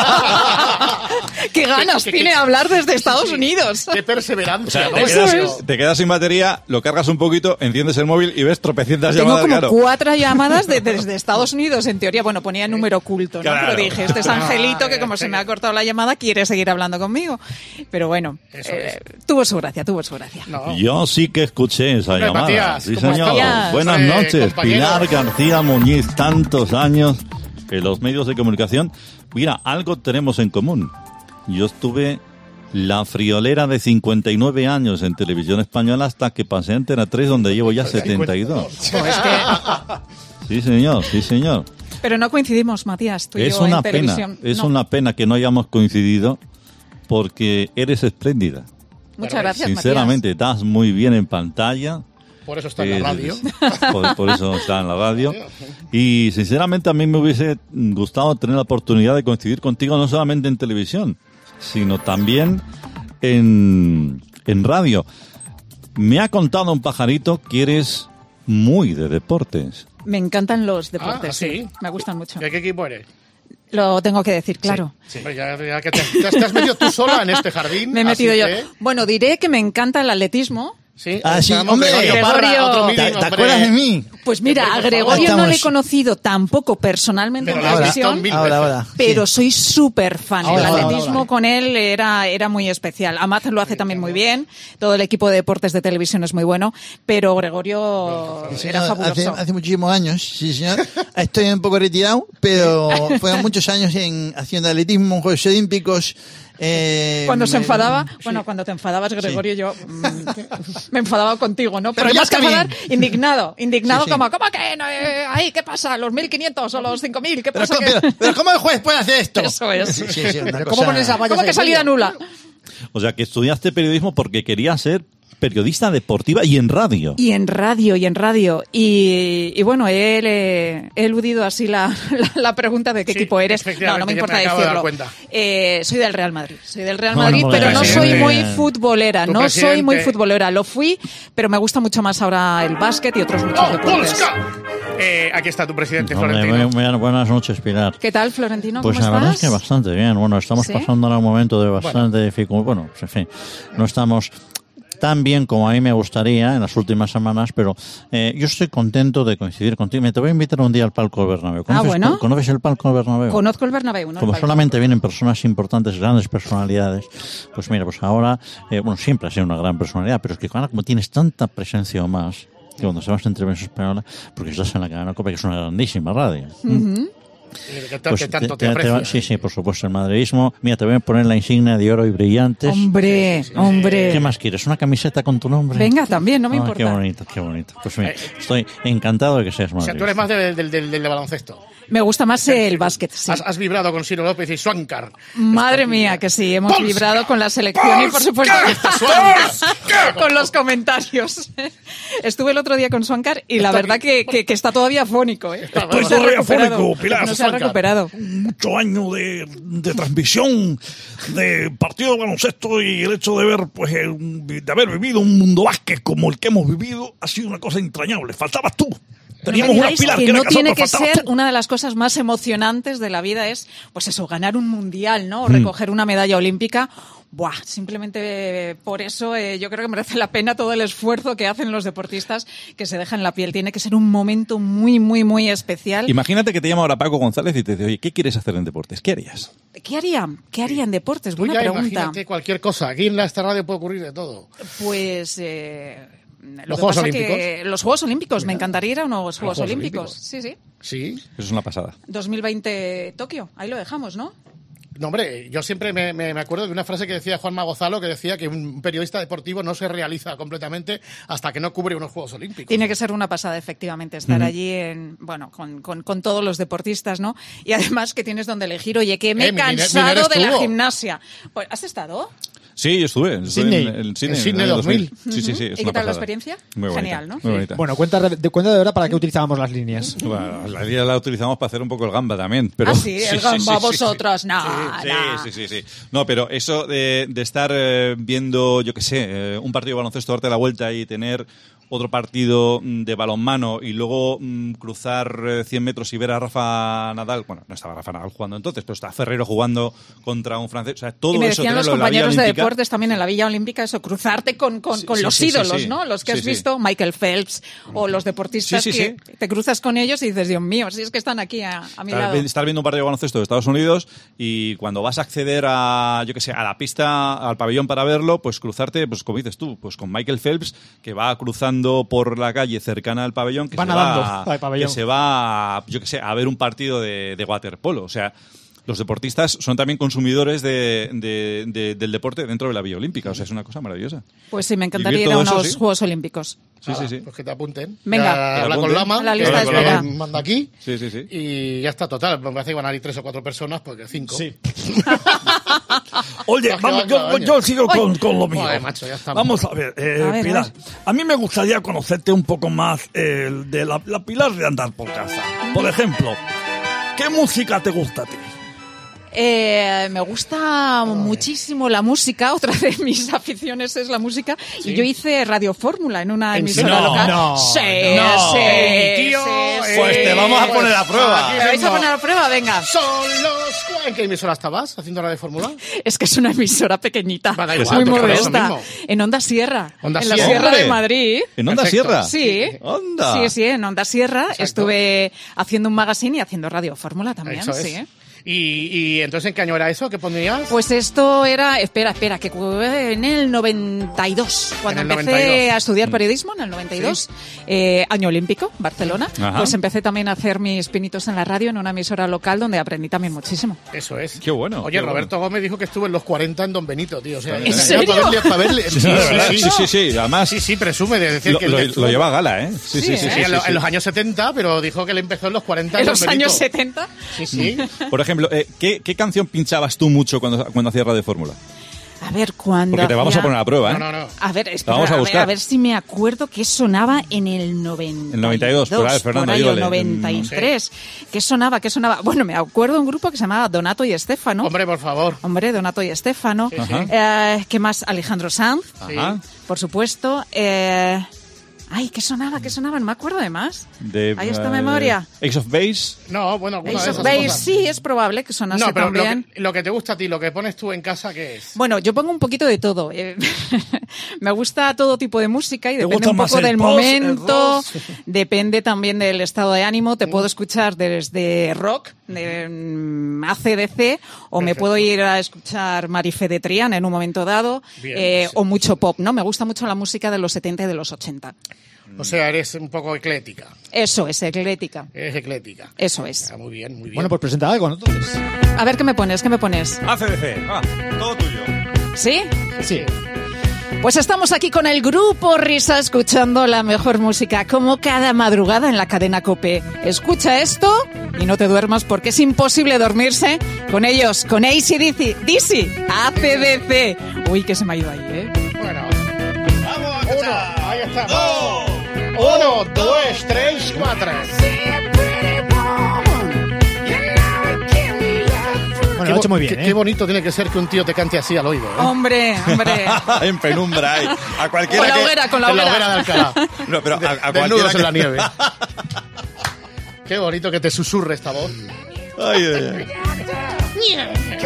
Qué ganas Qué- qué- tiene de qué- hablar desde Estados Unidos. Qué perseverancia, O sea, ¿no? te Eso quedas, es. te quedas sin batería, lo cargas un poquito, enciendes el móvil y ves tropecientas Tengo llamadas, como claro. cuatro llamadas de- desde Estados Unidos, en teoría. Bueno, ponía número oculto, ¿no? Claro. Pero dije, este es Angelito que como se me ha cortado la llamada quiere seguir hablando conmigo. Pero bueno, Eso eh, tuvo su gracia, tuvo su gracia. No. Yo sí que escuché esa Hombre, llamada. Matías, sí, ¿cómo señor. estás? Buenas Eh, noches, compañero. Pilar García Muñiz, tantos años en los medios de comunicación. Mira, algo tenemos en común. Yo estuve la friolera de cincuenta y nueve años en Televisión Española hasta que pasé a Antena tres, donde llevo ya setenta y dos. No, es que- Sí, señor, sí, señor. pero no coincidimos, Matías, tú y Es yo una en pena, televisión. es No. una pena que no hayamos coincidido porque eres espléndida. Muchas gracias, Sinceramente, estás muy bien en pantalla. Por eso está en Eh, la radio. Por, por eso está en la radio. Y sinceramente a mí me hubiese gustado tener la oportunidad de coincidir contigo no solamente en televisión, sino también en, en radio. Me ha contado un pajarito que eres muy de deportes. Matías. Me encantan los deportes, Ah, ¿sí? sí. Me gustan mucho. ¿De qué equipo eres? Lo tengo que decir, claro. Hombre, ya, ya que te, te has, te has metido tú sola en este jardín. Me he metido así yo. que- Bueno, diré que me encanta el atletismo. Sí, Ah, sí, estamos hombre. Gregorio Parra, Gregorio. otro ¿Te, meeting, te hombre. acuerdas de mí? Pues Pues mira, a Gregorio no le he conocido tampoco personalmente en televisión, ahora, ahora, pero sí. soy súper fan. Ahora, El ahora, atletismo ahora. con él era, era muy especial. Amaz lo hace también muy bien, todo el equipo de deportes de televisión es muy bueno, pero Gregorio Sí, era señor, hace, fabuloso. hace muchísimos años, sí señor. Estoy un poco retirado, pero fueron muchos años en haciendo atletismo, Juegos Olímpicos. Eh, Cuando se me- enfadaba, sí. bueno, cuando te enfadabas, Gregorio, yo mm, me enfadaba contigo, ¿no? Pero, Pero ya más que está enfadar, bien. indignado, indignado Sí, sí. como, ¿cómo que no? Eh, ahí, ¿qué pasa? ¿Los mil quinientos o los cinco mil? ¿Qué Pero, pasa? ¿cómo- que- pero- pero ¿cómo el juez puede hacer esto? Eso es. Sí, sí, sí, una Pero cosa- ¿cómo pones esa valla ¿Cómo que ahí salida medio? nula? O sea, que estudiaste periodismo porque querías ser periodista deportiva y en radio. Y en radio, y en radio. Y, y bueno, he, he- he eludido así la, la, la pregunta de qué Sí, equipo eres. No, efectivamente, no me que importa me acabo de dar decirlo. cuenta. Eh, soy del Real Madrid. Soy del Real Bueno, Madrid, muy pero bien, no sí, soy muy muy bien. futbolera. Tu No soy muy presidente. futbolera. Lo fui, pero me gusta mucho más ahora el básquet y otros muchos ¡Oh, deportes. Polska! Eh, aquí está tu presidente, Hombre, Florentino. muy- muy buenas noches, Pilar. ¿Qué tal, Florentino? Pues ¿Cómo la verdad es estás? que bastante bien. Bueno, estamos ¿Sí? pasando ahora un momento de bastante dificultad. Bueno, pues, en fin, no estamos tan bien como a mí me gustaría en las últimas semanas, pero eh, yo estoy contento de coincidir contigo. Me te voy a invitar un día al palco del Bernabéu. ¿Conoces, bueno. ¿Conoces el palco del Bernabéu? Conozco el Bernabéu, ¿no? Como El palco. solamente vienen personas importantes, grandes personalidades, pues mira, pues ahora, eh, bueno, siempre ha sido una gran personalidad, pero es que ahora como tienes tanta presencia o más, que cuando se vas entre Televisión Española, porque estás en la cadena COPE, que es una grandísima radio. Ujú. Que ta- Pues que tanto te, te- te aprecio. va- sí, sí, por supuesto, el madridismo. Mira, te voy a poner la insignia de oro y brillantes. Hombre, hombre. ¿Qué más quieres? ¿Una camiseta con tu nombre? Venga, también, no me Ah, importa. Qué bonito, qué bonito. Pues mira, estoy encantado de que seas O sea, tú madridista. eres más del del- del- del de baloncesto. Me gusta más el básquet, sí. Has, has vibrado con Ciro López y Swankar. Madre mía, que sí, hemos ¡Polska! vibrado con la selección y por supuesto ¡Polska! con los comentarios. Estuve el otro día con Swankar y la verdad que, que, que está todavía fónico, ¿eh? Estoy No se ha todavía recuperado. fónico, Pilar. No se ha recuperado. Muchos años de, de transmisión de partido de baloncesto y el hecho de ver, pues, el- de haber vivido un mundo básquet como el que hemos vivido ha sido una cosa entrañable. Faltabas tú. Teníamos No me una digáis Pilar que que, no era tiene Casandra, que faltabas ser tú. una de las cosas más emocionantes de la vida es, pues eso, ganar un mundial, ¿no? O Mm. recoger una medalla olímpica. Buah, simplemente por eso eh, yo creo que merece la pena todo el esfuerzo que hacen los deportistas que se dejan la piel. Tiene que ser un momento muy, muy, muy especial. Imagínate que te llama ahora Paco González y te dice, oye, ¿qué quieres hacer en deportes? ¿Qué harías? ¿Qué harían? ¿Qué harían en deportes? Tú Buena ya pregunta. imagínate cualquier cosa. Aquí en la esta radio puede ocurrir de todo. Pues eh, lo ¿Los que Juegos pasa Olímpicos? que los Juegos Olímpicos, me encantaría ir a unos Juegos, Juegos Olímpicos. Olímpicos. Sí, sí. Sí. Eso es una pasada. dos mil veinte Tokio, ahí lo dejamos, ¿no? No, hombre, yo siempre me, me- me acuerdo de una frase que decía Juanma Gozalo, que decía que un periodista deportivo no se realiza completamente hasta que no cubre unos Juegos Olímpicos. Tiene que ser una pasada, efectivamente, estar Ujú. allí en, bueno, con, con, con todos los deportistas, ¿no? Y además que tienes donde elegir, oye, que me he Eh, Miner- cansado Miner de la estuvo. gimnasia. Pues, ¿has estado? Sí, yo estuve. estuve Sydney. En, en Sydney, En Sydney el año dos mil. Sí, sí, sí. Ujú. es ¿Y una qué tal la pasada. experiencia? Muy bonita, Genial, ¿no? Muy bonita. Bueno, cuenta de, cuenta de verdad para qué utilizábamos las líneas. Bueno, la idea la utilizamos para hacer un poco el gamba también. Pero... Ah, sí, el gamba, vosotros, no, Sí, no. sí, sí, sí. No, pero eso de, de estar eh, viendo, yo qué sé, eh, un partido de baloncesto, darte la vuelta y tener otro partido mm, de balonmano y luego mm, cruzar eh, cien metros y ver a Rafa Nadal, bueno, no estaba Rafa Nadal jugando entonces, pero está Ferrero jugando contra un francés, o sea, todo Y me eso decían los tenerlo en la Villa compañeros de Olímpica. deportes también en la Villa Olímpica, eso, cruzarte con, con, con Sí, los sí, sí, ídolos, sí. ¿no? Los que Sí, has sí. visto, Michael Phelps, o los deportistas Sí, sí, que te cruzas con ellos y dices, Dios mío, si es que están aquí a, a mi Estar, lado. vi- estar viendo un partido de baloncesto de Estados Unidos y cuando vas a acceder a, yo qué sé, a la pista, al pabellón para verlo, pues cruzarte, pues como dices tú, pues con Michael Phelps, que va cruzando por la calle cercana al pabellón, que, Va se, nadando va, al pabellón. que se va, a, yo qué sé, a ver un partido de, de waterpolo. O sea, los deportistas son también consumidores de, de- de- del deporte dentro de la Villa Olímpica. O sea, es una cosa maravillosa. Pues sí, me encantaría Vivir ir a todo eso, unos sí. Juegos Olímpicos. Sí, sí, sí. Pues que te apunten. Venga. Ya Que te habla con apunten. Lama. A la que lista de Lama espera. manda aquí. Sí, sí, sí. Y ya está, total. Me parece que van a ir tres o cuatro personas, porque cinco. Sí. Oye, Las que vamos, van yo, cada año. yo sigo con, con lo mío. Joder, macho, ya estamos. Vamos a ver, eh, A ver, a Pilar. ver. A mí me gustaría conocerte un poco más eh, de la, la Pilar de andar por casa. Por ejemplo, ¿qué música te gusta a ti? Eh, me gusta muchísimo la música, otra de mis aficiones es la música, ¿Sí? y yo hice Radio Fórmula en una ¿En emisora serio? local. No, sí, no. sí, Ey, tío, sí, pues sí. te vamos a poner a prueba. ¿Me vais a poner a prueba? Venga. Son los... ¿En qué emisora estabas haciendo Radio Fórmula? Es que es una emisora pequeñita, Va, da muy igual, pero eso modesta. mismo. En Onda Sierra. Onda en la Sierra. Sierra ¡Hombre! de Madrid. ¿En Onda Perfecto. Sierra? Sí. Onda. Sí, sí, en Onda Sierra estuve haciendo un magazine y haciendo Radio Fórmula también, Eso es. sí. ¿Y, y entonces en qué año era eso? ¿Qué pondrías? Pues esto era, espera, espera, que fue en el noventa y dos, cuando En el empecé noventa y dos. a estudiar periodismo, en el noventa y dos, eh, año olímpico, Barcelona, Ajá. pues empecé también a hacer mis pinitos en la radio en una emisora local donde aprendí también muchísimo. Eso es. Qué bueno. Oye, qué Roberto Gómez dijo que estuvo en los cuarenta en Don Benito, tío. O sea, ¿En era serio? Para verle, para verle. Sí, Sí, sí, sí, sí, sí, además Sí, sí, presume de decir lo, que él lo- estuvo- lo lleva a gala, ¿eh? Sí, sí, sí. Sí, sí, ¿eh? sí, en, lo- sí. en los años setenta, pero dijo que él empezó en los cuarenta En Don los Benito. años setenta. Sí, sí. Por ejemplo, eh, ¿qué, ¿qué canción pinchabas tú mucho cuando, cuando hacías Radio Fórmula? A ver, cuando Porque te vamos hacía- a poner a prueba, ¿eh? No, no, no. A ver, espera, vamos a a, ver, buscar. a ver si me acuerdo que sonaba en el noventa y dos. El noventa y dos, por ahí, Fernando, por ahí, o ayúdale. noventa y tres. ¿Qué sonaba? ¿Qué sonaba? Bueno, me acuerdo de un grupo que se llamaba Donato y Estéfano. Hombre, por favor. Hombre, Donato y Estéfano. Sí, sí. Eh, ¿Qué más? Alejandro Sanz, Ajá. por supuesto. Eh, ay, ¿qué sonaba? ¿Qué sonaba? No me acuerdo de más. De, Ahí está eh, memoria. Ace of Base. No, bueno, alguna Ace de of esas Base, cosas. sí, es probable que sonase No, pero lo también. que, lo que te gusta a ti, lo que pones tú en casa, ¿qué es? Bueno, yo pongo un poquito de todo. Eh, me gusta todo tipo de música y ¿Te depende gusta un más poco el del post, el momento, rock? depende también del estado de ánimo. Te puedo escuchar desde rock, de mm, A C D C, o me Perfecto. puedo ir a escuchar Marifé de Triana en un momento dado, Bien, eh, sí. o mucho pop, ¿no? Me gusta mucho la música de los setenta y de los ochenta. O sea, eres un poco eclética. Eso es, eclética. Eres eclética. Eso es. Ah, muy bien, muy bien. Bueno, pues presenta algo, ¿no? Entonces. A ver, ¿qué me pones? ¿Qué me pones? A C D C. Ah, todo tuyo. ¿Sí? Sí. Pues estamos aquí con el Grupo Risa escuchando la mejor música, como cada madrugada en la cadena COPE. Escucha esto y no te duermas porque es imposible dormirse con ellos, con A C D C, D C, A C D C. Uy, que se me ha ido ahí, ¿eh? Bueno. Vamos a Uno, ahí está. Dos. Uno, dos, tres, cuatro. Bueno, lo ha hecho muy bien, qué, ¿eh? qué bonito tiene que ser que un tío te cante así al oído, ¿eh? Hombre, hombre. En penumbra ahí. A cualquiera Con la que- hoguera, con la En la hoguera. hoguera de Alcalá. No, pero a, a Desnudos cualquiera en la que- nieve. Qué bonito que te susurre esta voz. Ay, ay, ay.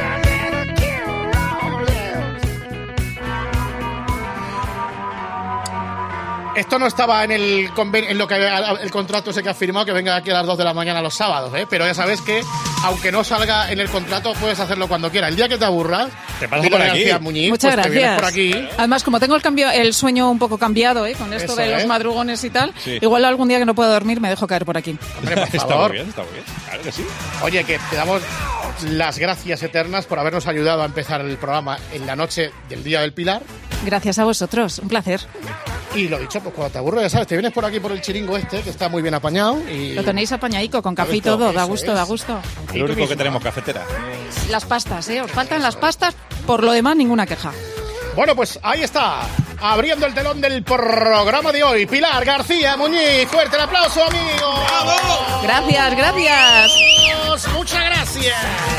Esto no estaba en el conven- en lo que el contrato ese que has firmado, que venga aquí a las dos de la mañana los sábados, ¿eh? Pero ya sabes que, aunque no salga en el contrato, puedes hacerlo cuando quieras. El día que te aburras, Te pasas dile por a aquí. García Muñiz, Muchas pues te vienes gracias. por aquí. Además, como tengo el cambio, el sueño un poco cambiado, ¿eh? Con esto Eso, de los ¿eh? madrugones y tal, Sí. igual algún día que no pueda dormir me dejo caer por aquí. Hombre, por Está favor. muy bien, está muy bien. Claro que sí. Oye, que te damos las gracias eternas por habernos ayudado a empezar el programa en la noche del Día del Pilar. Gracias a vosotros, un placer. Y lo dicho, pues cuando te aburres, ya sabes, te vienes por aquí por el chiringo este, que está muy bien apañado. Y Lo tenéis apañadico, con café y Correcto, todo, da eso gusto, es. da gusto. Y El tú único que misma. tenemos cafetera. Las pastas, ¿eh? Os faltan las pastas, por lo demás ninguna queja. Bueno, pues ahí está, abriendo el telón del programa de hoy, Pilar García Muñiz. Fuerte el aplauso, amigo. Gracias, gracias. Muchas gracias.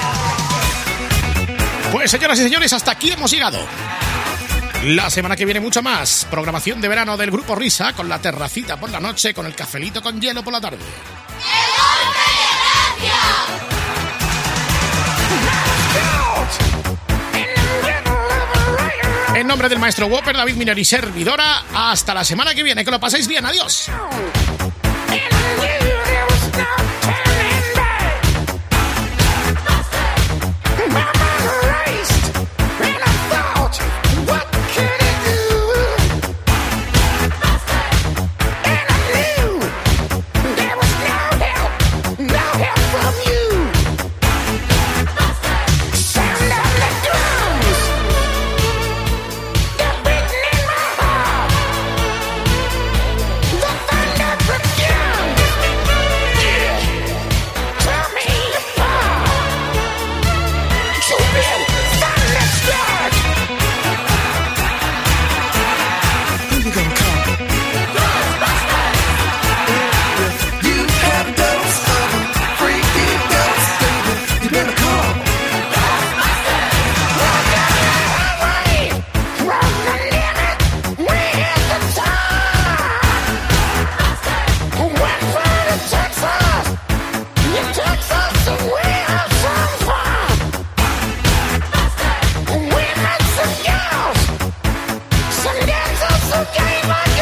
Pues señoras y señores, hasta aquí hemos llegado. La semana que viene mucho más. Programación de verano del Grupo Risa, con la terracita por la noche, con el cafelito con hielo por la tarde. En nombre del maestro Whopper, David Miner y servidora, hasta la semana que viene. Que lo paséis bien. Adiós. The thunder begins. who gave us